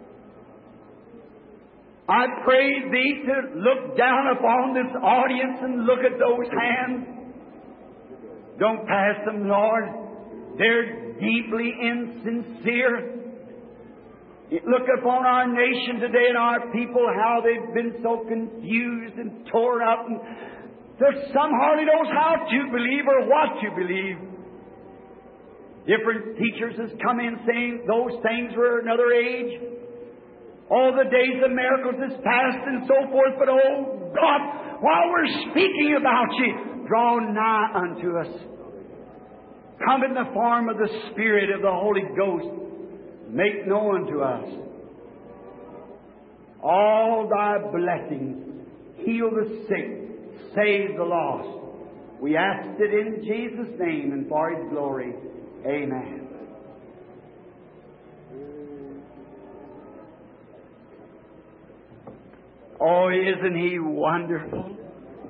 I pray Thee to look down upon this audience and look at those hands. Don't pass them, Lord. They're deeply insincere. Look upon our nation today and our people, how they've been so confused and torn up. And there's some hardly knows how to believe or what to believe. Different teachers has come in saying those things were another age. All the days of miracles is past and so forth. But, oh God, while we're speaking about You, draw nigh unto us. Come in the form of the Spirit of the Holy Ghost. Make known to us all Thy blessings. Heal the sick. Save the lost. We ask it in Jesus' name and for His glory. Amen. Oh, isn't He wonderful?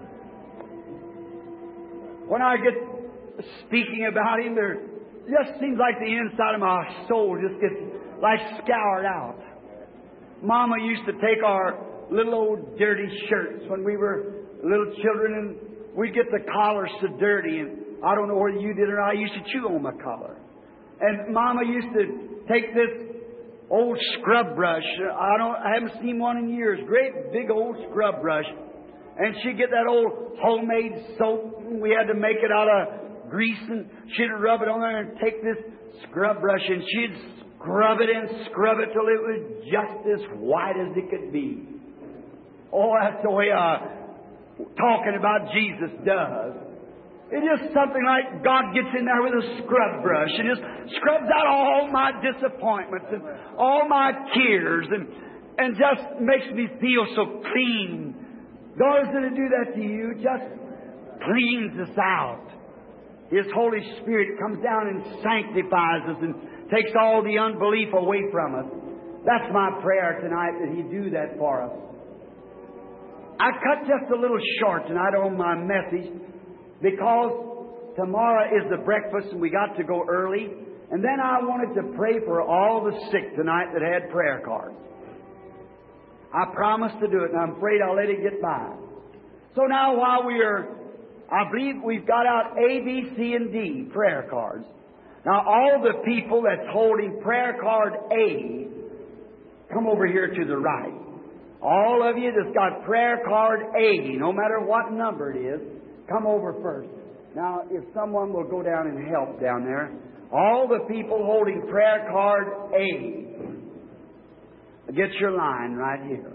When I get speaking about Him, there just seems like the inside of my soul just gets like scoured out. Mama used to take our little old dirty shirts when we were little children, and we'd get the collars so dirty, and I don't know whether you did or not, I used to chew on my collar. And Mama used to take this old scrub brush. I don't, I haven't seen one in years. Great big old scrub brush. And she'd get that old homemade soap. We had to make it out of grease, and she'd rub it on there and take this scrub brush and she'd scrub it and scrub it till it was just as white as it could be. Oh, that's the way uh, talking about Jesus does. It is something like God gets in there with a scrub brush and just scrubs out all my disappointments and all my tears and, and just makes me feel so clean. God is going to do that to you. Just cleans us out. His Holy Spirit comes down and sanctifies us and takes all the unbelief away from us. That's my prayer tonight, that He do that for us. I cut just a little short tonight on my message because tomorrow is the breakfast and we got to go early. And then I wanted to pray for all the sick tonight that had prayer cards. I promised to do it, and I'm afraid I'll let it get by. So now while we are, I believe we've got out A, B, C, and D prayer cards. Now all the people that's holding prayer card A, come over here to the right. All of you that's got prayer card A, no matter what number it is, come over first. Now, if someone will go down and help down there, all the people holding prayer card A, get your line right here.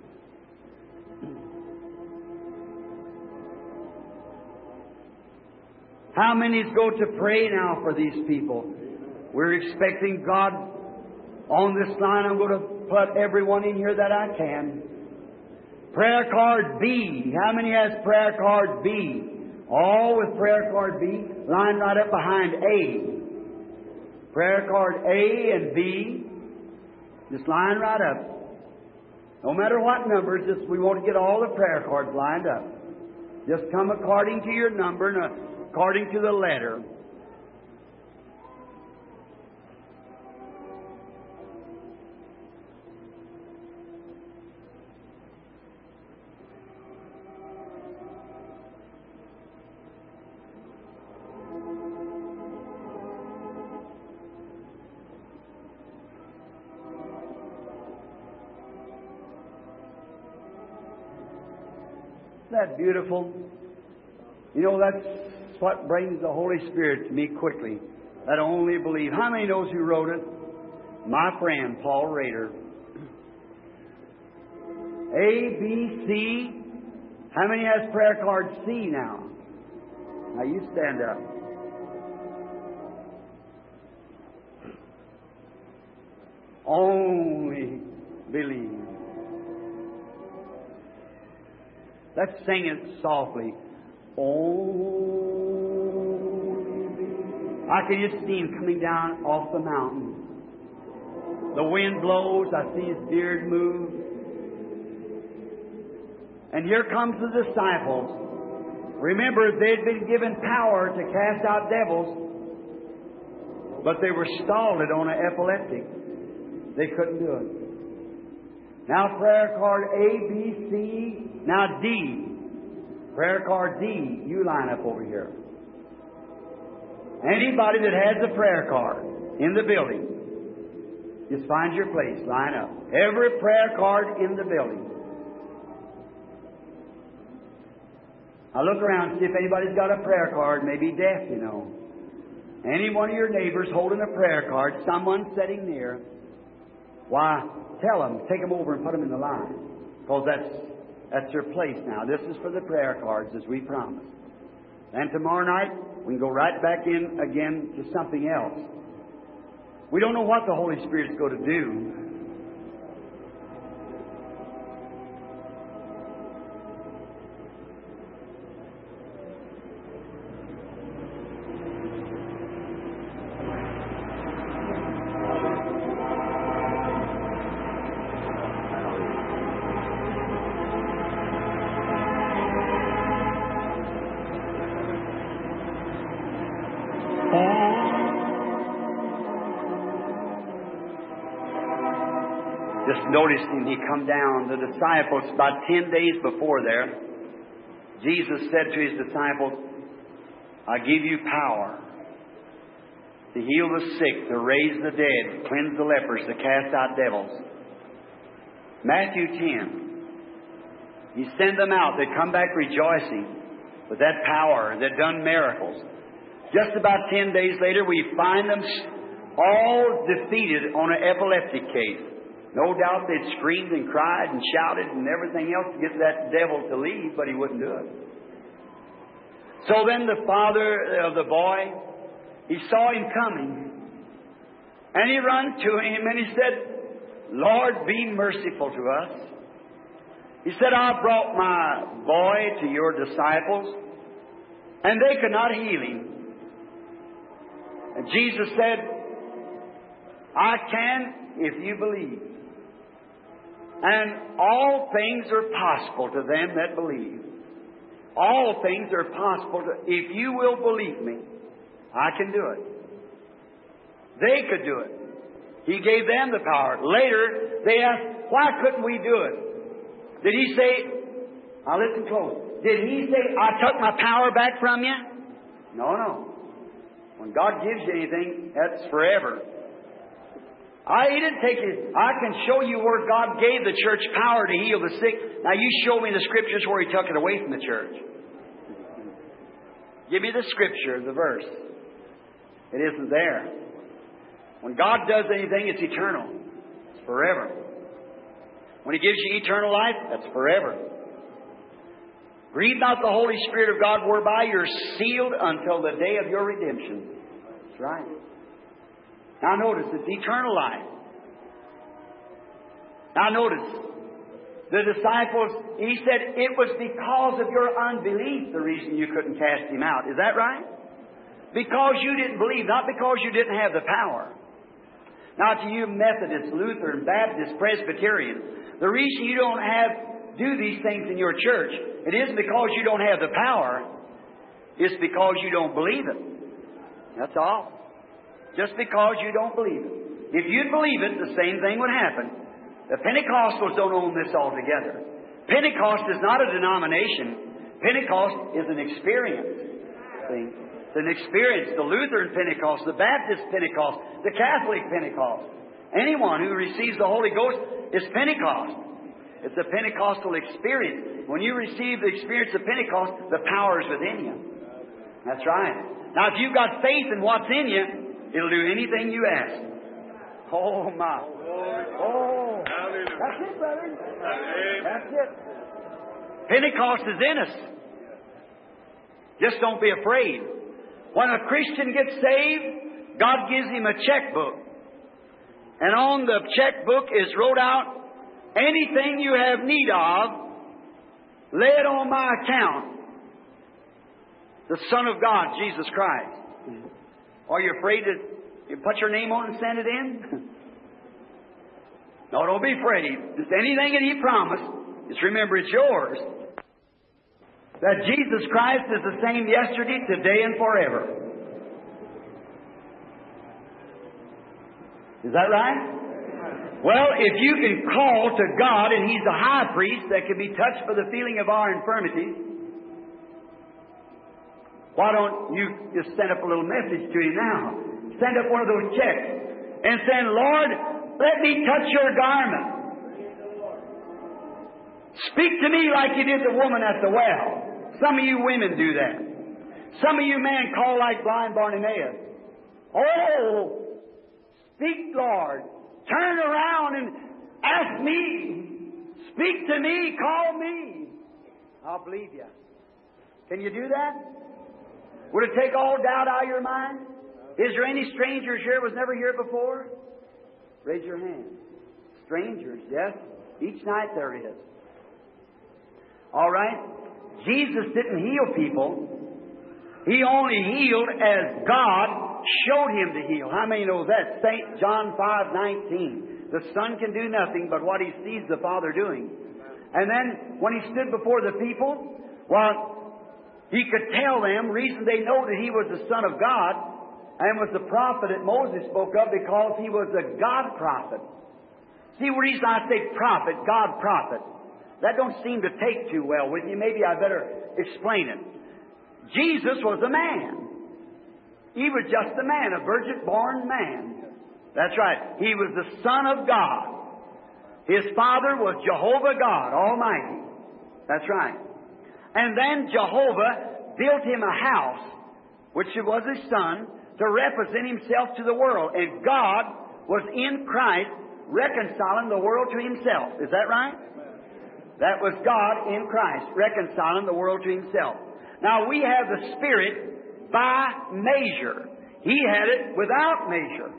How many's go to pray now for these people? We're expecting God on this line. I'm going to put everyone in here that I can. Prayer card B. How many has prayer card B? All with prayer card B. Line right up behind A. Prayer card A and B. Just line right up. No matter what numbers, just we want to get all the prayer cards lined up. Just come according to your number and according to the letter. Isn't that beautiful? You know, that's what brings the Holy Spirit to me quickly. That only believe. How many knows who wrote it? my friend Paul Rader. A, B, C. How many has prayer card C now? Now you stand up. Only believe. Let's sing it softly. Only believe. I can just see him coming down off the mountain. The wind blows. I see his beard move. And here comes the disciples. Remember, they'd been given power to cast out devils, but they were stalled on an epileptic. They couldn't do it. Now prayer card A, B, C. Now D. Prayer card D. You line up over here. Anybody that has a prayer card in the building, just find your place. Line up. Every prayer card in the building. Now look around, see if anybody's got a prayer card, maybe deaf, you know. Any one of your neighbors holding a prayer card, someone sitting near, why, tell them, take them over and put them in the line. Because that's, that's your place now. This is for the prayer cards, as we promised. And tomorrow night, we can go right back in again to something else. We don't know what the Holy Spirit's going to do. Noticed him, he come down. The disciples, about ten days before there, Jesus said to his disciples, I give you power to heal the sick, to raise the dead, cleanse the lepers, to cast out devils. Matthew ten. He sent them out. They come back rejoicing with that power that done miracles. Just about ten days later, we find them all defeated on an epileptic case. No doubt they'd screamed and cried and shouted and everything else to get that devil to leave, but he wouldn't do it. So then the father of the boy, he saw him coming. And he ran to him and he said, Lord, be merciful to us. He said, I brought my boy to your disciples, and they could not heal him. And Jesus said, I can if you believe. And all things are possible to them that believe. All things are possible to, if you will believe me, I can do it. They could do it. He gave them the power. Later, they asked, why couldn't we do it? Did he say, now listen close, did he say, I took my power back from you? No, no. When God gives you anything, that's forever. I he didn't take it. I can show you where God gave the church power to heal the sick. Now you show me the scriptures where He took it away from the church. Give me the scripture, the verse. It isn't there. When God does anything, it's eternal. It's forever. When He gives you eternal life, that's forever. Grieve not the Holy Spirit of God, whereby you're sealed until the day of your redemption. That's right. Now notice, it's eternal life. Now notice, the disciples, He said, it was because of your unbelief the reason you couldn't cast him out. Is that right? Because you didn't believe, not because you didn't have the power. Now to you Methodists, Lutheran, Baptist, Presbyterian, the reason you don't have do these things in your church, it isn't because you don't have the power, it's because you don't believe it. That's all. Just because you don't believe it. If you'd believe it, the same thing would happen. The Pentecostals don't own this altogether. Pentecost is not a denomination. Pentecost is an experience. See? It's an experience. The Lutheran Pentecost, the Baptist Pentecost, the Catholic Pentecost. Anyone who receives the Holy Ghost is Pentecost. It's a Pentecostal experience. When you receive the experience of Pentecost, the power is within you. That's right. Now, if you've got faith in what's in you, it'll do anything you ask. Oh, my. Oh. That's it, brother. That's it. Pentecost is in us. Just don't be afraid. When a Christian gets saved, God gives him a checkbook. And on the checkbook is wrote out, anything you have need of, lay it on my account. The Son of God, Jesus Christ. Are you afraid to you put your name on and send it in? No, don't be afraid. Just anything that He promised, just remember it's yours. That Jesus Christ is the same yesterday, today, and forever. Is that right? Well, if you can call to God, and He's the high priest that can be touched by the feeling of our infirmities, why don't you just send up a little message to Him now? Send up one of those checks and send, Lord, let me touch your garment. Speak to me like you did the woman at the well. Some of you women do that. Some of you men call like blind Bartimaeus. Oh, speak, Lord. Turn around and ask me. Speak to me. Call me. I'll believe you. Can you do that? Would it take all doubt out of your mind? Is there any strangers here was never here before? Raise your hand. Strangers, yes. Each night there is. All right? Jesus didn't heal people. He only healed as God showed Him to heal. How many know that? Saint John five nineteen. The Son can do nothing but what He sees the Father doing. And then when He stood before the people, well, He could tell them, reason they know that He was the Son of God and was the prophet that Moses spoke of, because He was a God prophet. See, the reason I say prophet, God prophet, that don't seem to take too well with you. Maybe I better explain it. Jesus was a man. He was just a man, a virgin-born man. That's right. He was the Son of God. His Father was Jehovah God Almighty. That's right. And then Jehovah built Him a house, which was His Son, to represent Himself to the world. And God was in Christ reconciling the world to Himself. Is that right? That was God in Christ reconciling the world to Himself. Now we have the Spirit by measure. He had it without measure.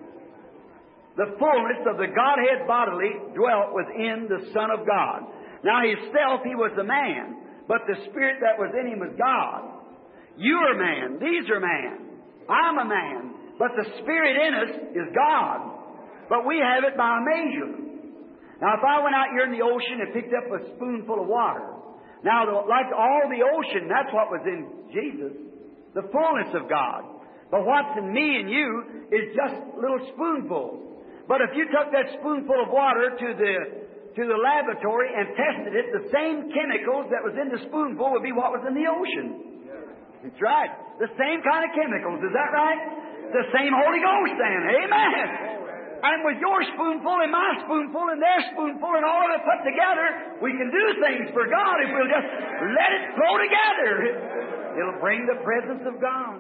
The fullness of the Godhead bodily dwelt within the Son of God. Now Himself, He was a man, but the Spirit that was in Him was God. You are man. These are man. I'm a man. But the Spirit in us is God. But we have it by measure. Now, if I went out here in the ocean and picked up a spoonful of water, now, like all the ocean, that's what was in Jesus, the fullness of God. But what's in me and you is just a little spoonful. But if you took that spoonful of water to the to the laboratory and tested it, the same chemicals that was in the spoonful would be what was in the ocean. That's right. The same kind of chemicals. Is that right? The same Holy Ghost then. Amen. And with your spoonful and my spoonful and their spoonful and all of it put together, we can do things for God if we'll just let it flow together. It'll bring the presence of God.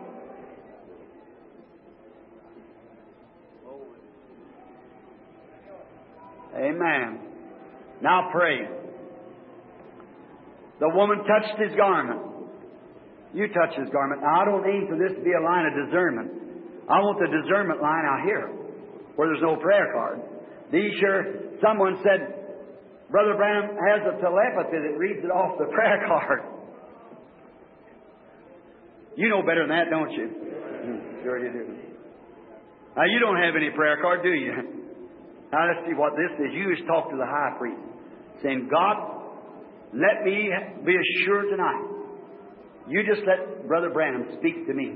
Amen. Now pray. The woman touched His garment. You touch His garment. Now, I don't aim for this to be a line of discernment. I want the discernment line out here, where there's no prayer card. These sure, someone said, Brother Branham has a telepathy that reads it off the prayer card. You know better than that, don't you? Sure you do. Now, you don't have any prayer card, do you? Now, let's see what this is. You just talk to the high priest, saying, God, let me be assured tonight. You just let Brother Branham speak to me.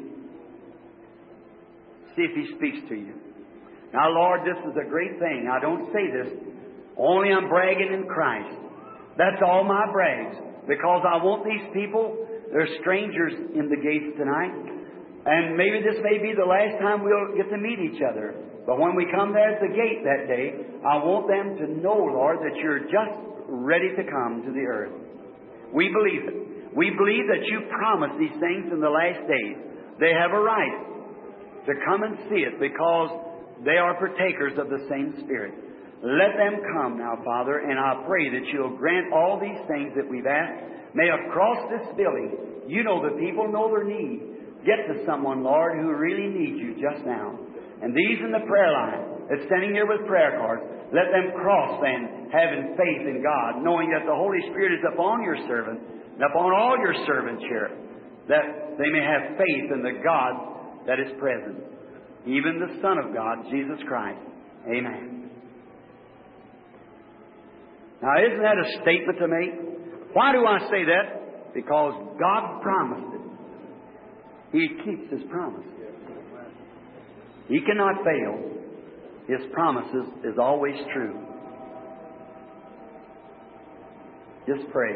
See if he speaks to you. Now, Lord, this is a great thing. I don't say this. Only I'm bragging in Christ. That's all my brags. Because I want these people, they're strangers in the gates tonight. And maybe this may be the last time we'll get to meet each other. But when we come there at the gate that day, I want them to know, Lord, that you're just ready to come to the earth. We believe it. We believe that you promised these things in the last days. They have a right to come and see it because They are partakers of the same Spirit. Let them come now, Father, and I pray that You'll grant all these things that we've asked. May across this building, You know the people know their need. Get to someone, Lord, who really needs You just now. And these in the prayer line that's standing here with prayer cards, let them cross then, having faith in God, knowing that the Holy Spirit is upon Your servant and upon all Your servants here, that they may have faith in the God that is present, even the Son of God, Jesus Christ. Amen. Now, isn't that a statement to make? Why do I say that? Because God promised it. He keeps His promise. He cannot fail. His promises is always true. Just pray.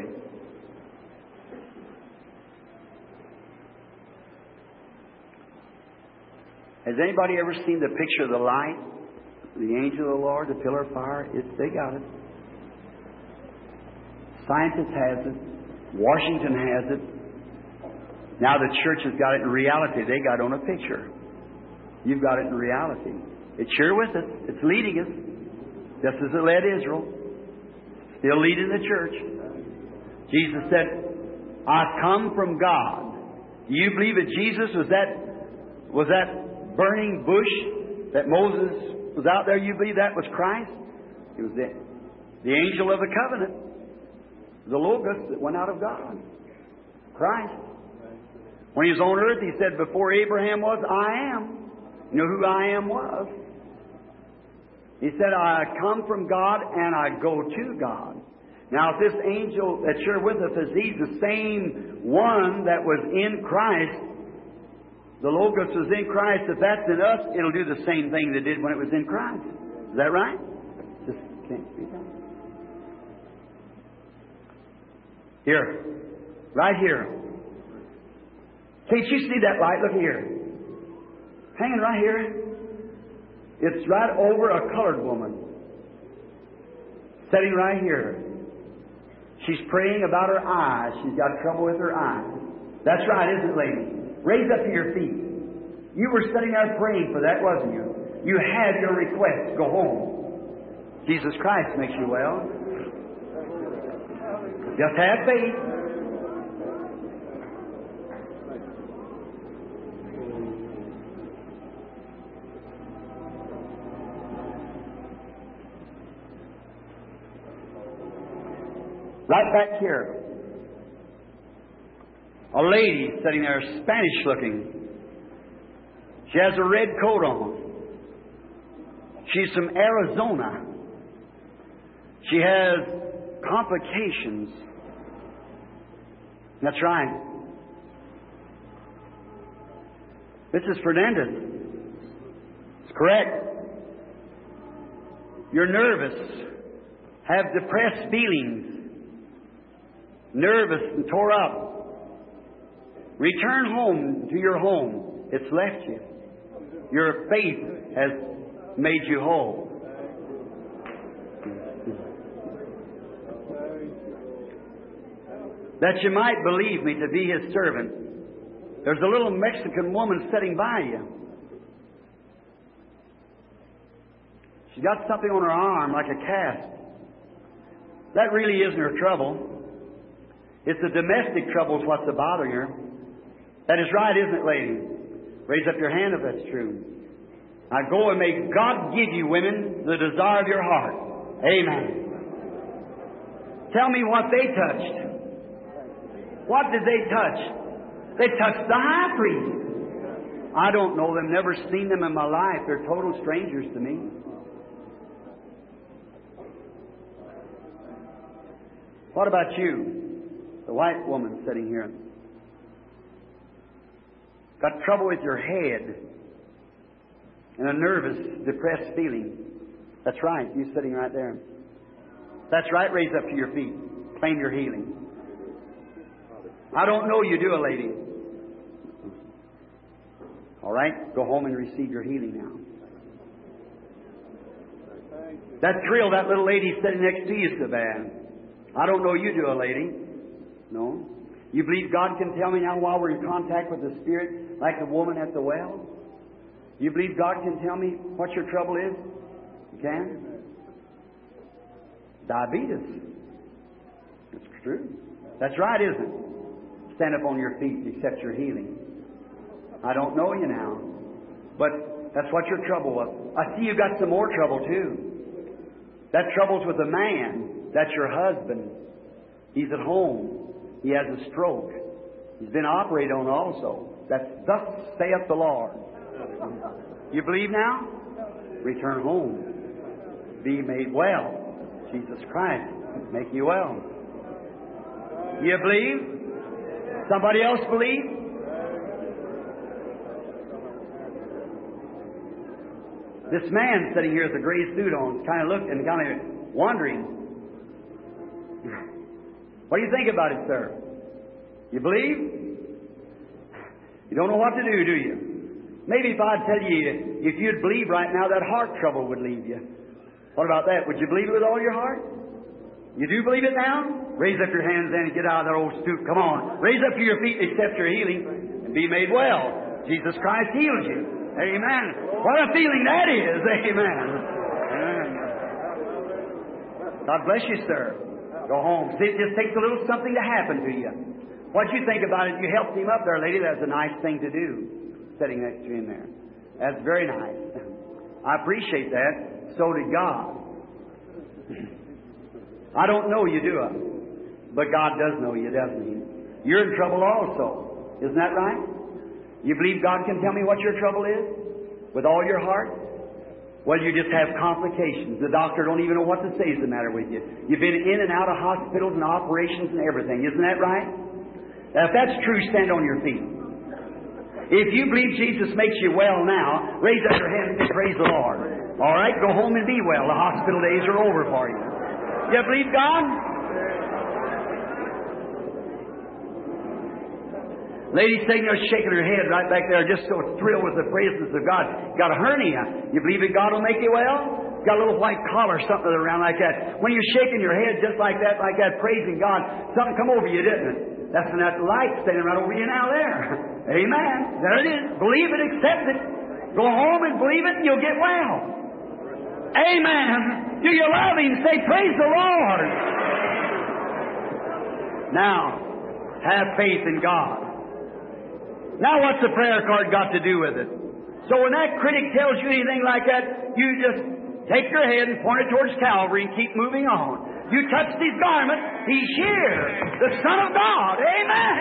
Has anybody ever seen the picture of the light? The angel of the Lord, the pillar of fire? It's, they got it. Scientists has it. Washington has it. Now the church has got it in reality. They got it on a picture. You've got it in reality. It's sure with us. It's leading us. Just as it led Israel. Still leading the church. Jesus said, I come from God. Do you believe that Jesus was that, was that burning bush that Moses was out there? You believe that was Christ? It was the, the angel of the covenant. The Logos that went out of God. Christ. When He was on earth, He said, before Abraham was, I am. You know who I am was? He said, I come from God and I go to God. Now, if this angel that's here with us, is He's the same one that was in Christ, the Logos was in Christ, if that's in us, it'll do the same thing that it did when it was in Christ. Is that right? Just can't speak out. Here. Right here. Can't you see that light? Look here. Hanging right here. It's right over a colored woman. Sitting right here. She's praying about her eyes. She's got trouble with her eyes. That's right, isn't it, lady? Raise up to your feet. You were sitting there praying for that, wasn't you? You had your request. Go home. Jesus Christ makes you well. Just have faith. Right back here. A lady sitting there, Spanish looking. She has a red coat on. She's from Arizona. She has complications. That's right. Missus Fernandez. It's correct. You're nervous. Have depressed feelings. Nervous and tore up. Return home to your home. It's left you. Your faith has made you whole. That you might believe me to be His servant. There's a little Mexican woman sitting by you. She's got something on her arm like a cast. That really isn't her trouble. It's the domestic troubles what's bothering her. That is right, isn't it, lady? Raise up your hand if that's true. Now go and may God give you, women, the desire of your heart. Amen. Tell me what they touched. What did they touch? They touched the high priest. I don't know them, never seen them in my life. They're total strangers to me. What about you? The white woman sitting here. Got trouble with your head and a nervous, depressed feeling. That's right. You sitting right there. That's right. Raise up to your feet. Claim your healing. I don't know you do, a lady. All right? Go home and receive your healing now. That thrill that little lady sitting next to you is so bad. I don't know you do, a lady. No. You believe God can tell me now while we're in contact with the Spirit, like the woman at the well? You believe God can tell me what your trouble is? You can? Diabetes. It's true. That's right, isn't it? Stand up on your feet and accept your healing. I don't know you now, but that's what your trouble was. I see you've got some more trouble too. That trouble's with a man. That's your husband. He's at home. He has a stroke. He's been operated on also. That's thus saith the Lord. You believe now? Return home. Be made well. Jesus Christ make you well. You believe? Somebody else believe? This man sitting here with a gray suit on, kind of looked and kind of wondering. What do you think about it, sir? You believe? You don't know what to do, do you? Maybe if I'd tell you, if you'd believe right now, that heart trouble would leave you. What about that? Would you believe it with all your heart? You do believe it now? Raise up your hands then and get out of that old stoop. Come on. Raise up to your feet and accept your healing and be made well. Jesus Christ healed you. Amen. What a feeling that is. Amen. Amen. God bless you, sir. Go home. See, it just takes a little something to happen to you. What'd you think about it? You helped him up there, lady. That's a nice thing to do, sitting next to him there. That's very nice. I appreciate that. So did God. I don't know you, do I? But God does know you, doesn't He? You're in trouble also. Isn't that right? You believe God can tell me what your trouble is? With all your heart? Well, you just have complications. The doctor don't even know what to say is the matter with you. You've been in and out of hospitals and operations and everything. Isn't that right? Now, if that's true, stand on your feet. If you believe Jesus makes you well now, raise up your hand and praise the Lord. All right? Go home and be well. The hospital days are over for you. You believe God? Lady sitting there shaking her head right back there, just so thrilled with the presence of God. Got a hernia. You believe that God will make you well? Got a little white collar, something around like that. When you're shaking your head just like that, like that, praising God, something come over you, didn't it? That's when that light standing right over you now there. Amen. There it is. Believe it, accept it. Go home and believe it and you'll get well. Amen. Do you love Him? Say, praise the Lord. Now, have faith in God. Now what's the prayer card got to do with it? So when that critic tells you anything like that, you just take your head and point it towards Calvary and keep moving on. You touched His garment, He's here. The Son of God. Amen.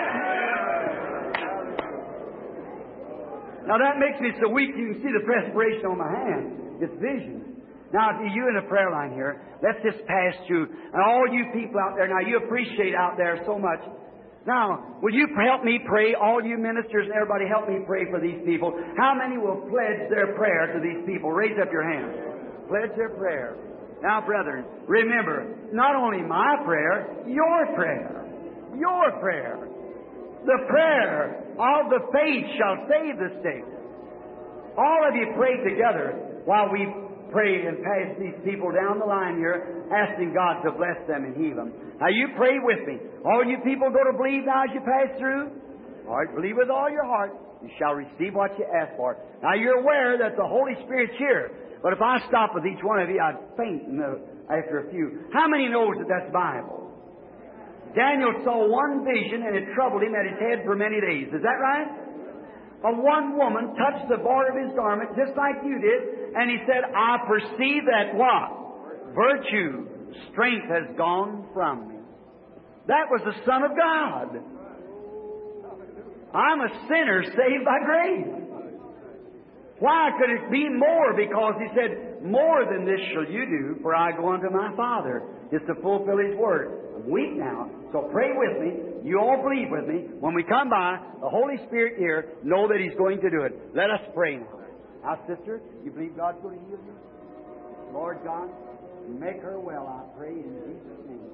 Now that makes me so weak you can see the perspiration on my hand. It's vision. Now, if you in a prayer line here, let's just pass through. And all you people out there, now you appreciate out there so much. Now, will you help me pray? All you ministers and everybody help me pray for these people. How many will pledge their prayer to these people? Raise up your hands. Pledge their prayer. Now, brethren, remember, not only my prayer, your prayer. Your prayer. The prayer of the faith shall save the state. All of you pray together while we pray and pass these people down the line here, asking God to bless them and heal them. Now you pray with me. All you people go to believe now as you pass through? All right, believe with all your heart. You shall receive what you ask for. Now you're aware that the Holy Spirit's here. But if I stop with each one of you, I'd faint in the, after a few. How many knows that that's Bible? Daniel saw one vision and it troubled him at his head for many days. Is that right? A one woman touched the border of his garment just like you did, and he said, I perceive that what? Virtue, strength has gone from me. That was the Son of God. I'm a sinner saved by grace. Why could it be more? Because He said, more than this shall you do, for I go unto my Father. It's to fulfill His word. I'm weak now, so pray with me. You all believe with me. When we come by, the Holy Spirit here, know that He's going to do it. Let us pray now. Now, sister, you believe God's going to heal you? Lord God, make her well, I pray, in Jesus' name.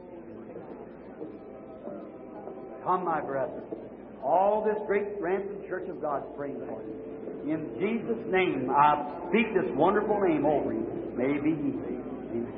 Come, my brethren. All this great rampant church of God is praying for you. In Jesus' name, I speak this wonderful name over you. May He be healed. Amen.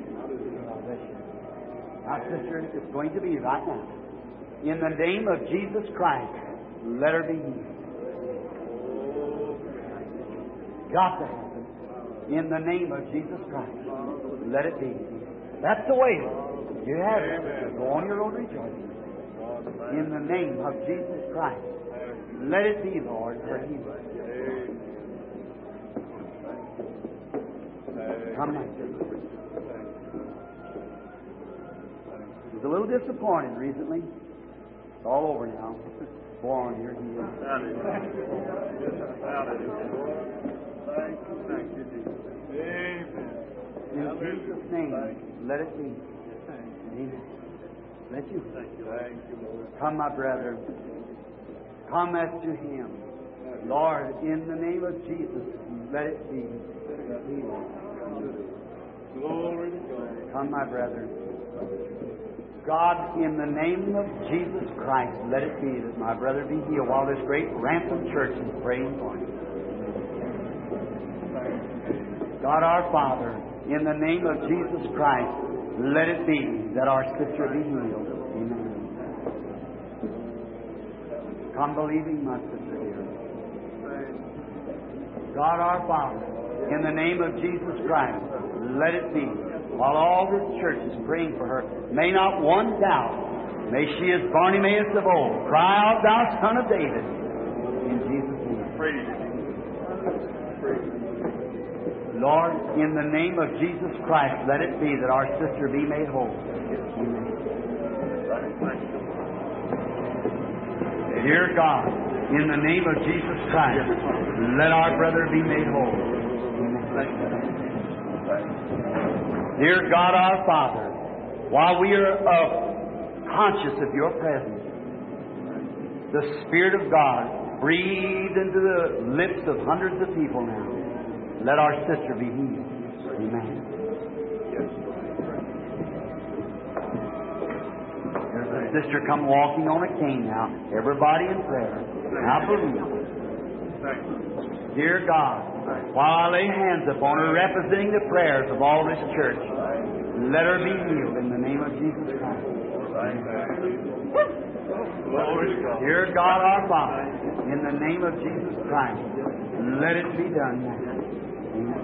Now, sister, it's going to be right now. In the name of Jesus Christ, let her be healed. got to happen. In the name of Jesus Christ. Let it be. That's the way. You have it. Go on your road rejoicing. In the name of Jesus Christ. Let it be, Lord, for healing. Come on. I was a little disappointed recently. It's all over now. Born here, healed. In Jesus' name, let it be. Amen. Let you. Come, my brother. Come as to Him. Lord, in the name of Jesus, let it be. Glory to God. Come, my brother. God, in the name of Jesus Christ, let it be that my brother be healed while this great ransom church is praying for him. God our Father, in the name of Jesus Christ, let it be that our sister be healed. Amen. Come believing, my sister dear. God our Father, in the name of Jesus Christ, let it be. While all this church is praying for her, may not one doubt, may she as Bartimaeus of old, cry out, thou son of David, in Jesus' name. Praise Lord, in the name of Jesus Christ, let it be that our sister be made whole. Amen. Dear God, in the name of Jesus Christ, let our brother be made whole. Amen. Dear God our Father, while we are uh, conscious of Your presence, the Spirit of God breathed into the lips of hundreds of people now. Let our sister be healed. Amen. There's a sister come walking on a cane now. Everybody in prayer. Now believe. Dear God, while I lay hands upon her, representing the prayers of all this church, let her be healed in the name of Jesus Christ. Dear God our Father, in the name of Jesus Christ, let it be done now. Amen.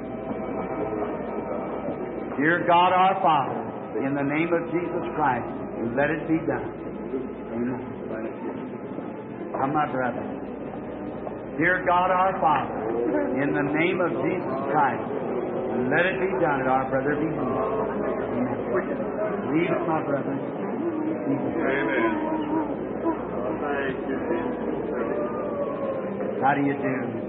Dear God our Father, in the name of Jesus Christ, let it be done. Amen. Come, my brother. Dear God our Father, in the name of Jesus Christ, let it be done that our brother be healed. Amen. Leave it, my brother. Amen. How do you do?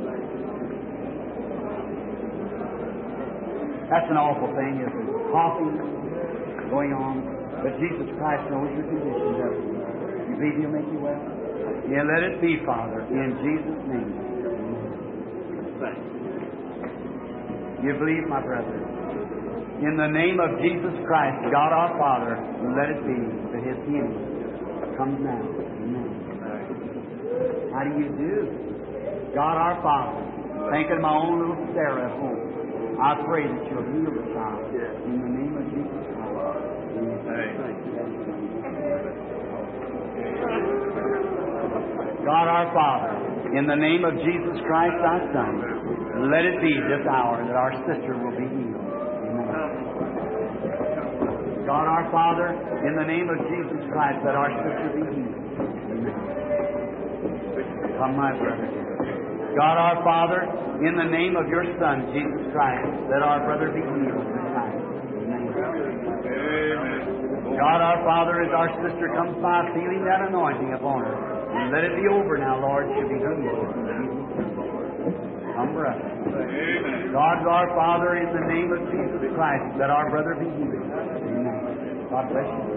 That's an awful thing, is it? Coughing going on. But Jesus Christ knows your condition, doesn't He? You believe He'll make you well? Yeah, let it be, Father, in Jesus' name. You believe, my brother? In the name of Jesus Christ, God our Father, let it be that His healing comes now. Amen. How do you do? God our Father, thinking of my own little Sarah at home, I pray that You'll heal the child in the name of Jesus Christ. God our Father, in the name of Jesus Christ, Thy Son, let it be this hour that our sister will be healed. Amen. God our Father, in the name of Jesus Christ, let our sister be healed. Amen. Come, my brother. God our Father, in the name of Your Son, Jesus Christ, let our brother be healed this time. Amen. God our Father, as our sister comes by, feeling that anointing upon her, and let it be over now, Lord, she'll be healed. Come, brother. God our Father, in the name of Jesus Christ, let our brother be healed. Amen. God bless you.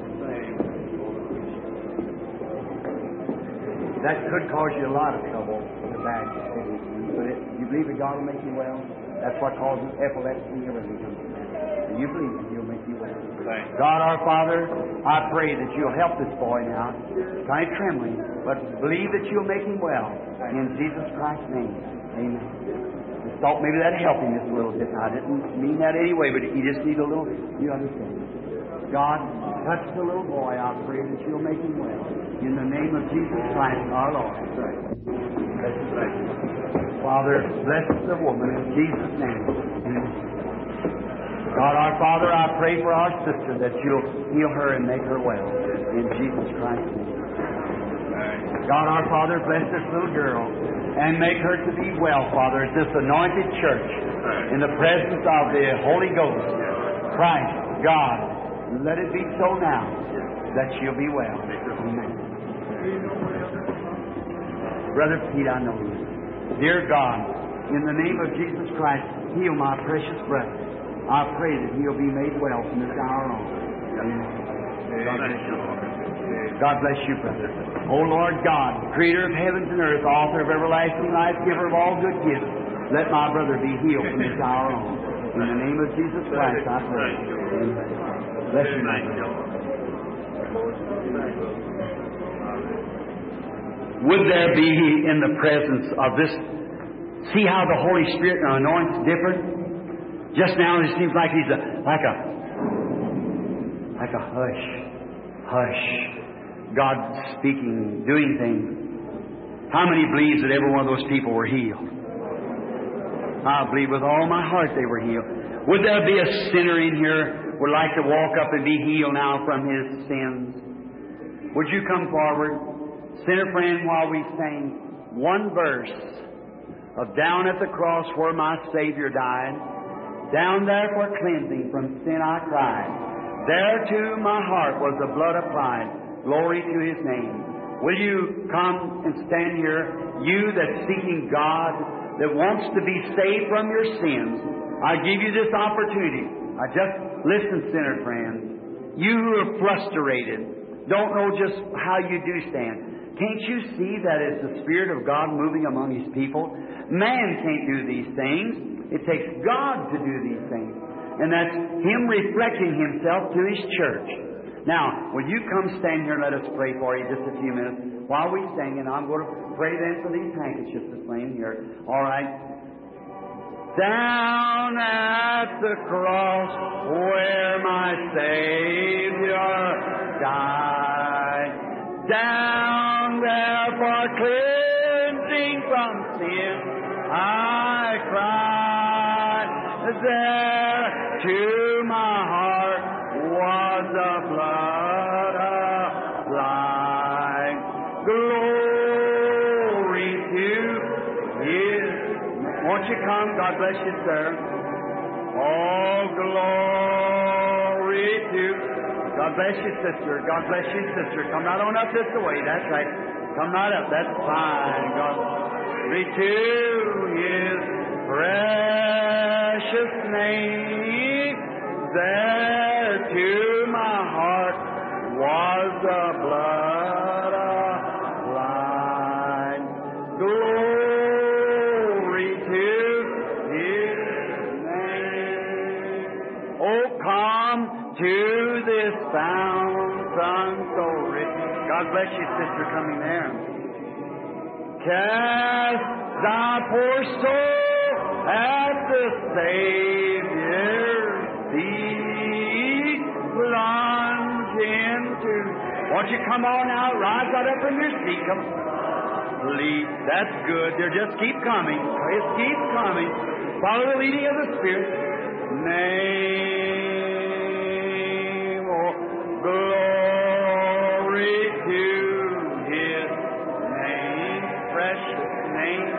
That could cause you a lot of trouble in the back. But it, you believe that God will make you well? That's what causes epilepsy and everything comes from that. And you believe that He'll make you well. God our Father, I pray that You'll help this boy now. Kind of trembling, but believe that You'll make him well. In Jesus Christ's name. Amen. Just thought maybe that'd help him just a little bit. I didn't mean that anyway, but you just need a little, you understand. God, touch the little boy. I pray that You'll make him well. In the name of Jesus Christ, our Lord. Father, bless the woman in Jesus' name. God, our Father, I pray for our sister that You'll heal her and make her well. In Jesus Christ's name. God, our Father, bless this little girl and make her to be well, Father, at this anointed church in the presence of the Holy Ghost, Christ, God. Let it be so now that she'll be well. Amen. Brother Pete, I know you. Dear God, in the name of Jesus Christ, heal my precious brother. I pray that he'll be made well from this hour on. Amen. God bless you. God bless you, brother. O Lord God, Creator of heavens and earth, Author of everlasting life, Giver of all good gifts, let my brother be healed from this hour on. In the name of Jesus Christ, I pray. Amen. Bless you, my brother. Would there be in the presence of this? See how the Holy Spirit anoints different? Just now it seems like he's a, like a like a hush, hush. God speaking, doing things. How many believes that every one of those people were healed? I believe with all my heart they were healed. Would there be a sinner in here who would like to walk up and be healed now from his sins? Would you come forward? Sinner friend, while we sing one verse of Down at the Cross Where My Savior Died, down there for cleansing from sin I cried, there to my heart was the blood applied. Glory to His name. Will you come and stand here, you that's seeking God, that wants to be saved from your sins? I give you this opportunity. I just listen, sinner friend. You who are frustrated, don't know just how you do stand. Can't you see that it's the Spirit of God moving among His people? Man can't do these things. It takes God to do these things. And that's Him reflecting Himself to His church. Now, will you come stand here and let us pray for you just a few minutes while we sing, and I'm going to pray then for these handkerchiefs that's laying here. All right. Down at the cross where my Savior died, down there for cleansing from sin, I cried. There to my heart was the blood applied. Glory to His. Won't you come? God bless you, sir. Oh, glory to. God bless you, sister. God bless you, sister. Come right on up this way. That's right. Come right up. That's fine. God glory to His precious name. There to my heart was the blood applied. Glory to His name. Oh, come to this fountain so rich. God bless you, sister, coming there. Cast thy poor soul at the Savior's feet, plunge into. Won't you come on out? Rise right up from your seat. Come. Lead. That's good. They just keep coming. Just keep coming. Follow the leading of the Spirit. Name. Oh, glory to His name. Precious name.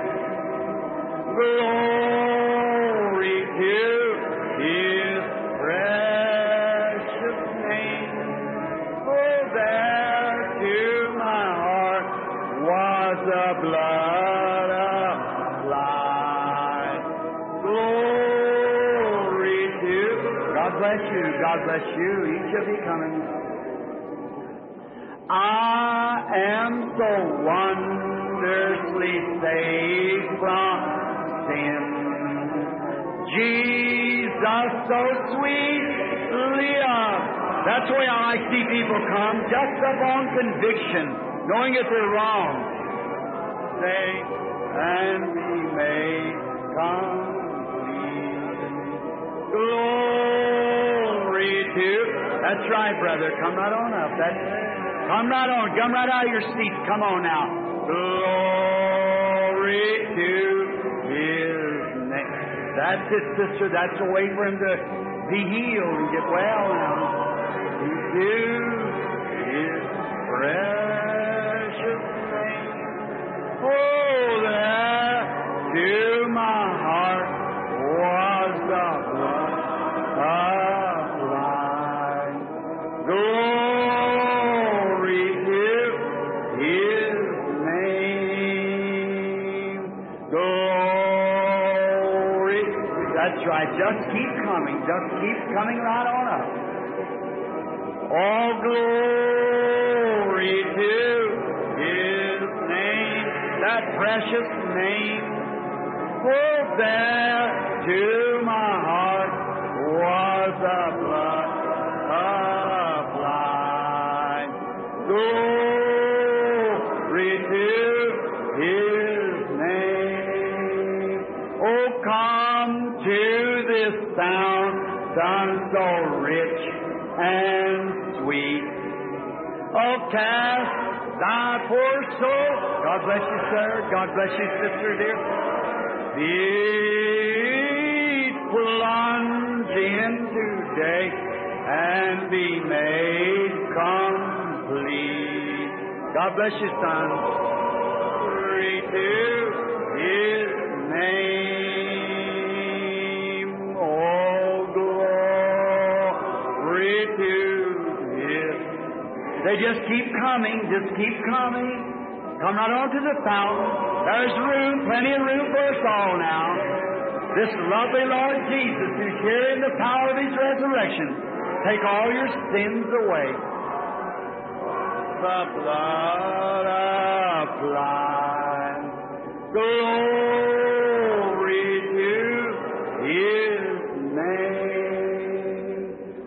Glory to His precious name. Oh, there to my heart was the blood applied. Glory to. God bless you. God bless you. Each of you coming. I am so wondrously saved from sin. Jesus, so sweetly loved. That's the way I like to see people come, just upon conviction, knowing that they're wrong. Say, and be made complete. Glory to. That's right, brother. Come right on up. That's, come right on. Come right out of your seats. Come on now. Glory to That's it, sister. That's the way for him to be healed and get well now. To His precious name. Oh, there to my heart was the blood applied. Glory to His name. Glory. That's right. Just keep coming. Just keep coming right on up. All glory to His name, that precious name. Oh, there to my heart was the blood applied. Glory to His name. Oh, come to this fountain so rich and sweet. Oh, cast thy poor soul. God bless you, sir. God bless you, sister dear. Feet plunge in today and be made complete. God bless you, son. Glory to His name. Oh, glory to His. They just keep coming, just keep coming. Come right on to the fountain. There's room, plenty of room for us all now. This lovely Lord Jesus, who's here in the power of His resurrection, take all your sins away. The blood applied. Glory to His name.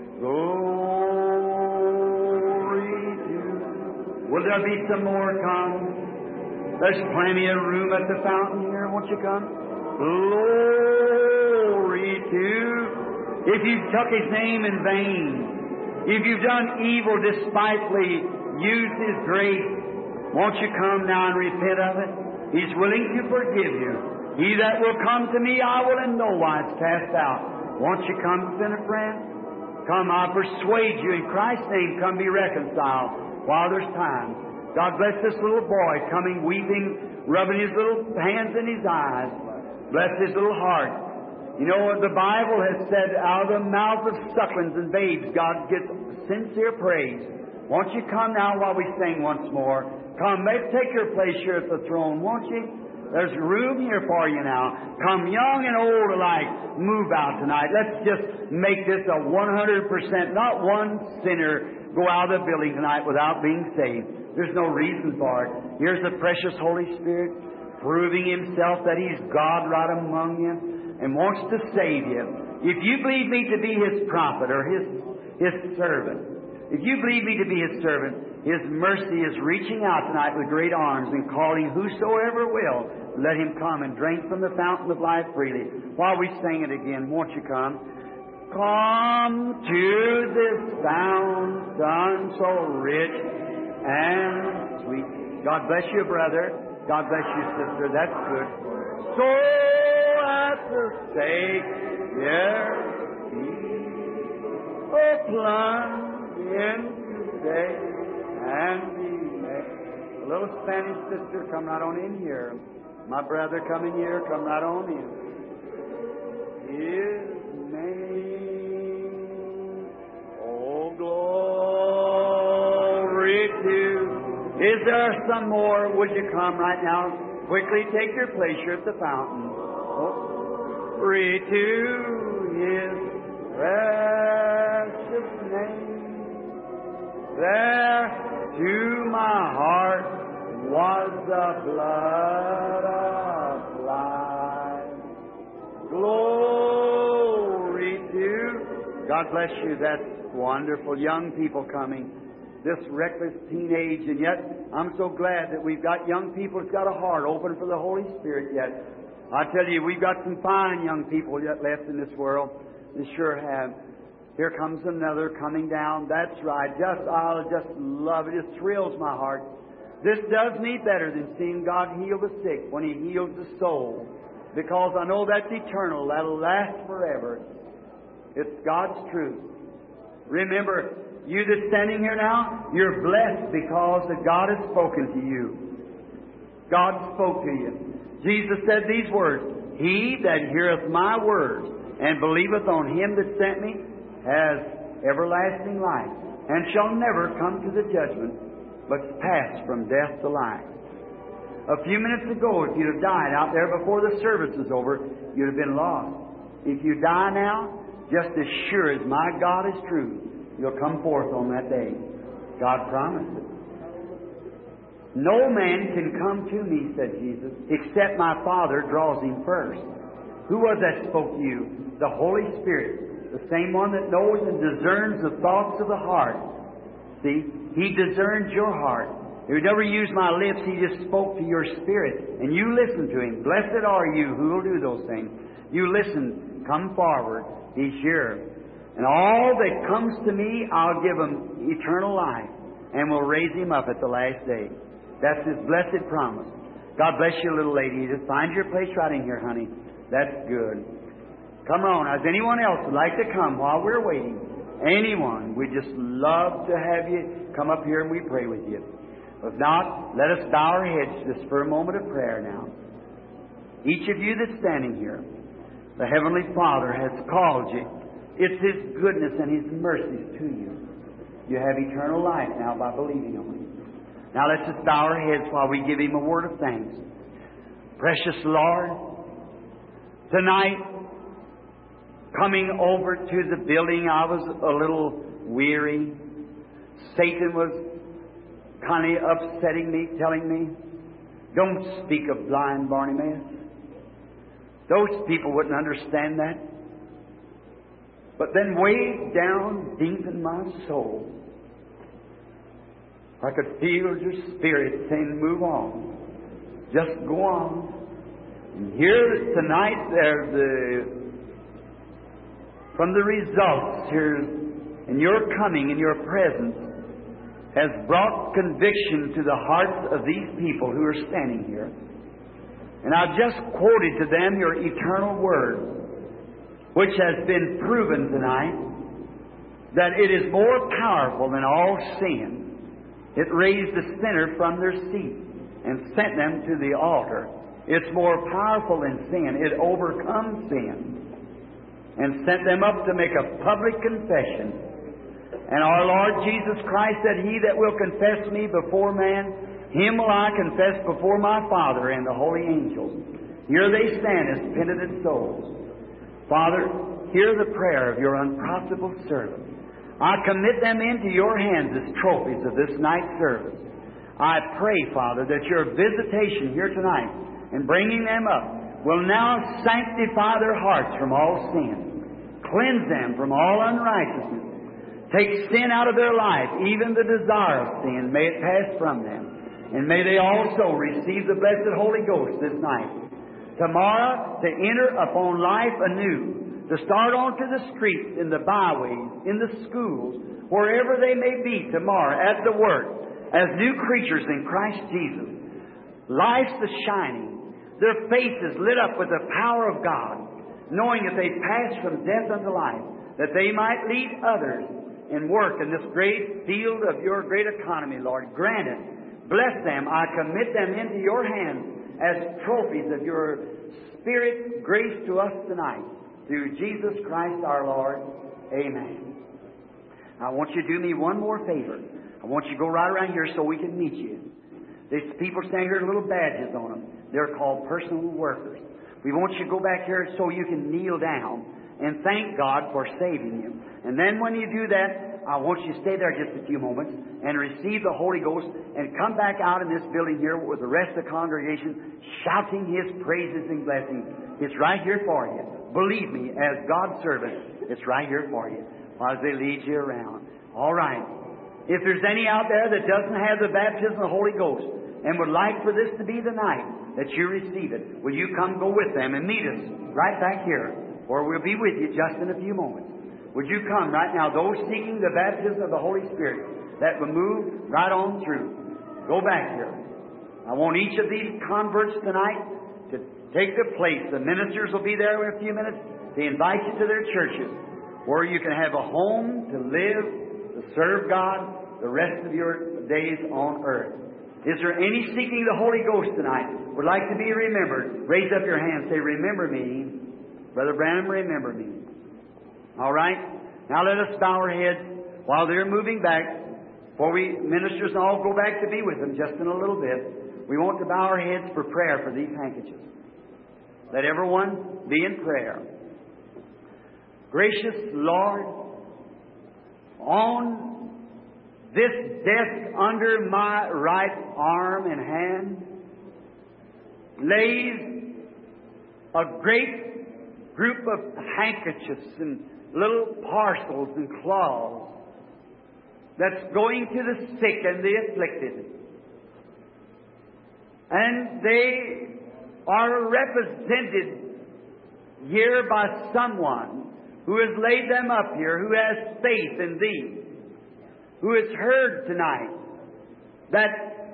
Glory to. Will there be some more come? There's plenty of room at the fountain here. Won't you come? Glory to. If you've took His name in vain, if you've done evil despitefully, used His grace, won't you come now and repent of it? He's willing to forgive you. He that will come to me, I will in no wise cast out. Won't you come, sinner friend? Come, I'll persuade you in Christ's name. Come be reconciled while there's time. God bless this little boy coming, weeping, rubbing his little hands in his eyes. Bless his little heart. You know, the Bible has said, out of the mouth of sucklings and babes, God gets sincere praise. Won't you come now while we sing once more? Come, take your place here at the throne, won't you? There's room here for you now. Come, young and old alike, move out tonight. Let's just make this a one hundred percent, not one sinner go out of the building tonight without being saved. There's no reason for it. Here's the precious Holy Spirit proving Himself that He's God right among you and wants to save you. If you believe me to be His prophet or His, His servant, if you believe me to be His servant, His mercy is reaching out tonight with great arms and calling whosoever will, let him come and drink from the fountain of life freely. While we sing it again, won't you come? Come to this fountain so rich and sweet. God bless you, brother. God bless you, sister. That's good. So at the Savior's feet, oh, plunge in today and be made. A little Spanish sister, come right on in here. My brother, come in here. Come right on in. His name. Oh, glory to. Is there some more? Would you come right now? Quickly take your place here at the fountain. Oh, glory to His precious name. There to my heart was the blood applied. Glory to. God bless you. That's wonderful. Young people coming. This reckless teenage, and yet I'm so glad that we've got young people that's got a heart open for the Holy Spirit yet. I tell you, we've got some fine young people yet left in this world. They sure have. Here comes another coming down. That's right. Just, I'll just love it. It thrills my heart. This does me better than seeing God heal the sick when He heals the soul. because I know that's eternal. That'll last forever. It's God's truth. Remember, you that's standing here now, you're blessed because that God has spoken to you. God spoke to you. Jesus said these words, He that heareth my words and believeth on Him that sent me has everlasting life, and shall never come to the judgment, but pass from death to life. A few minutes ago, if you'd have died out there before the service is over, you'd have been lost. If you die now, just as sure as my God is true, you'll come forth on that day. God promised it. No man can come to me, said Jesus, except my Father draws him first. Who was that spoke to you? The Holy Spirit, the same one that knows and discerns the thoughts of the heart. See, He discerns your heart. He never used my lips, He just spoke to your spirit. And you listen to Him. Blessed are you who will do those things. You listen, come forward, He's here. And all that comes to me, I'll give him eternal life, and will raise him up at the last day. That's His blessed promise. God bless you, little lady. Just find your place right in here, honey. That's good. Come on. Does anyone else would like to come while we're waiting? Anyone? We'd just love to have you come up here and we pray with you. If not, let us bow our heads just for a moment of prayer now. Each of you that's standing here, the Heavenly Father has called you. It's His goodness and His mercies to you. You have eternal life now by believing on Him. Now let's just bow our heads while we give Him a word of thanks. Precious Lord, tonight, coming over to the building, I was a little weary. Satan was kind of upsetting me, telling me, don't speak of blind Bartimaeus. Those people wouldn't understand that. But then way down deep in my soul, I could feel your Spirit saying, move on. Just go on. And here tonight, there's the, from the results here, in your coming, in your presence, has brought conviction to the hearts of these people who are standing here. And I've just quoted to them your eternal Word, which has been proven tonight that it is more powerful than all sin. It raised the sinner from their seat and sent them to the altar. It's more powerful than sin. It overcomes sin and sent them up to make a public confession. And our Lord Jesus Christ said, He that will confess me before man, him will I confess before my Father and the holy angels. Here they stand as penitent souls. Father, hear the prayer of your unprofitable servant. I commit them into your hands as trophies of this night's service. I pray, Father, that your visitation here tonight and bringing them up will now sanctify their hearts from all sin, cleanse them from all unrighteousness, take sin out of their life, even the desire of sin, may it pass from them, and may they also receive the blessed Holy Ghost this night. Tomorrow, to enter upon life anew, to start onto the streets, in the byways, in the schools, wherever they may be tomorrow, at the work, as new creatures in Christ Jesus. Life's the shining, their faces lit up with the power of God, knowing that they pass from death unto life, that they might lead others and work in this great field of your great economy, Lord. Grant it. Bless them. I commit them into your hands as trophies of your Spirit grace to us tonight. Through Jesus Christ our Lord. Amen. I want you to do me one more favor. I want you to go right around here so we can meet you. There's people standing here with little badges on them. They're called personal workers. We want you to go back here so you can kneel down and thank God for saving you. And then when you do that, I want you to stay there just a few moments and receive the Holy Ghost and come back out in this building here with the rest of the congregation shouting His praises and blessings. It's right here for you. Believe me, as God's servant, it's right here for you as they lead you around. All right. If there's any out there that doesn't have the baptism of the Holy Ghost and would like for this to be the night that you receive it, will you come go with them and meet us right back here, or we'll be with you just in a few moments. Would you come right now, those seeking the baptism of the Holy Spirit, that will move right on through. Go back here. I want each of these converts tonight to take the place. The ministers will be there in a few minutes. They invite you to their churches where you can have a home to live, to serve God the rest of your days on earth. Is there any seeking the Holy Ghost tonight? Would like to be remembered? Raise up your hand. Say, remember me. Brother Branham, remember me. All right? Now let us bow our heads while they're moving back. Before we ministers all go back to be with them just in a little bit, we want to bow our heads for prayer for these handkerchiefs. Let everyone be in prayer. Gracious Lord, on this desk under my right arm and hand lays a great group of handkerchiefs and little parcels and cloths that's going to the sick and the afflicted. And they are represented here by someone who has laid them up here, who has faith in Thee, who has heard tonight that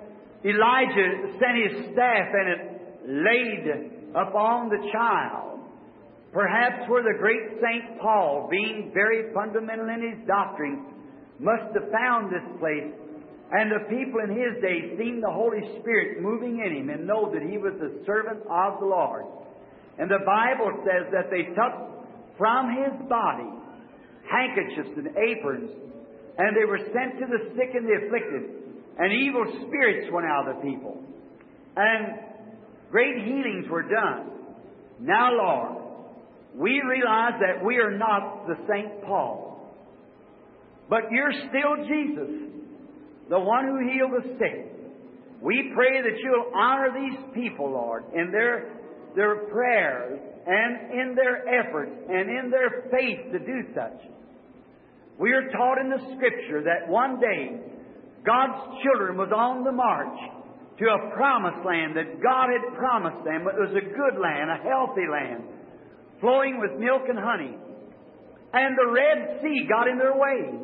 Elijah sent his staff and it laid upon the child. Perhaps where the great Saint Paul, being very fundamental in his doctrine, must have found this place. And the people in his day seen the Holy Spirit moving in him and know that he was the servant of the Lord. And the Bible says that they took from his body handkerchiefs and aprons, and they were sent to the sick and the afflicted. And evil spirits went out of the people. And great healings were done. Now, Lord, we realize that we are not the Saint Paul, but you're still Jesus, the one who healed the sick. We pray that you'll honor these people, Lord, in their, their prayers and in their efforts and in their faith to do such. We are taught in the Scripture that one day God's children was on the march to a promised land that God had promised them. It was a good land, a healthy land, flowing with milk and honey. And the Red Sea got in their way.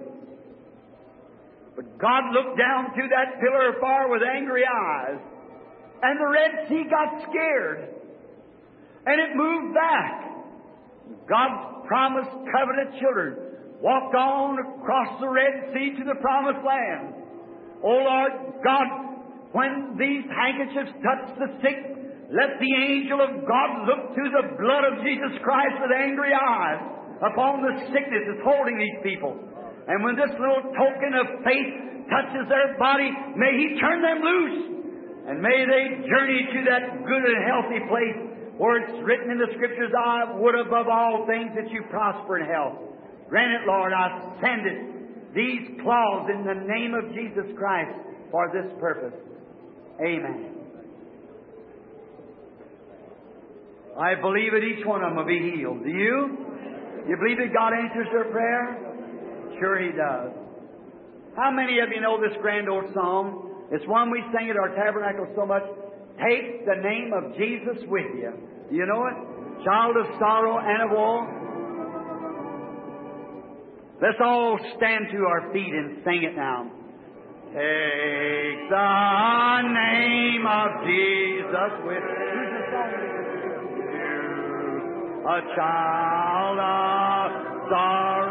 But God looked down through that pillar of fire with angry eyes, and the Red Sea got scared, and it moved back. God's promised covenant children walked on across the Red Sea to the promised land. Oh Lord God, when these handkerchiefs touch the sick, let the angel of God look through the blood of Jesus Christ with angry eyes upon the sickness that's holding these people. And when this little token of faith touches their body, may He turn them loose. And may they journey to that good and healthy place where it's written in the Scriptures, I would above all things that you prosper in health. Grant it, Lord, I send it, these claws in the name of Jesus Christ for this purpose. Amen. I believe that each one of them will be healed. Do you? You believe that God answers their prayer? Sure He does. How many of you know this grand old song? It's one we sing at our tabernacle so much. Take the name of Jesus with you. Do you know it? Child of sorrow and of woe. Let's all stand to our feet and sing it now. Take the name of Jesus with you. A child of sorrow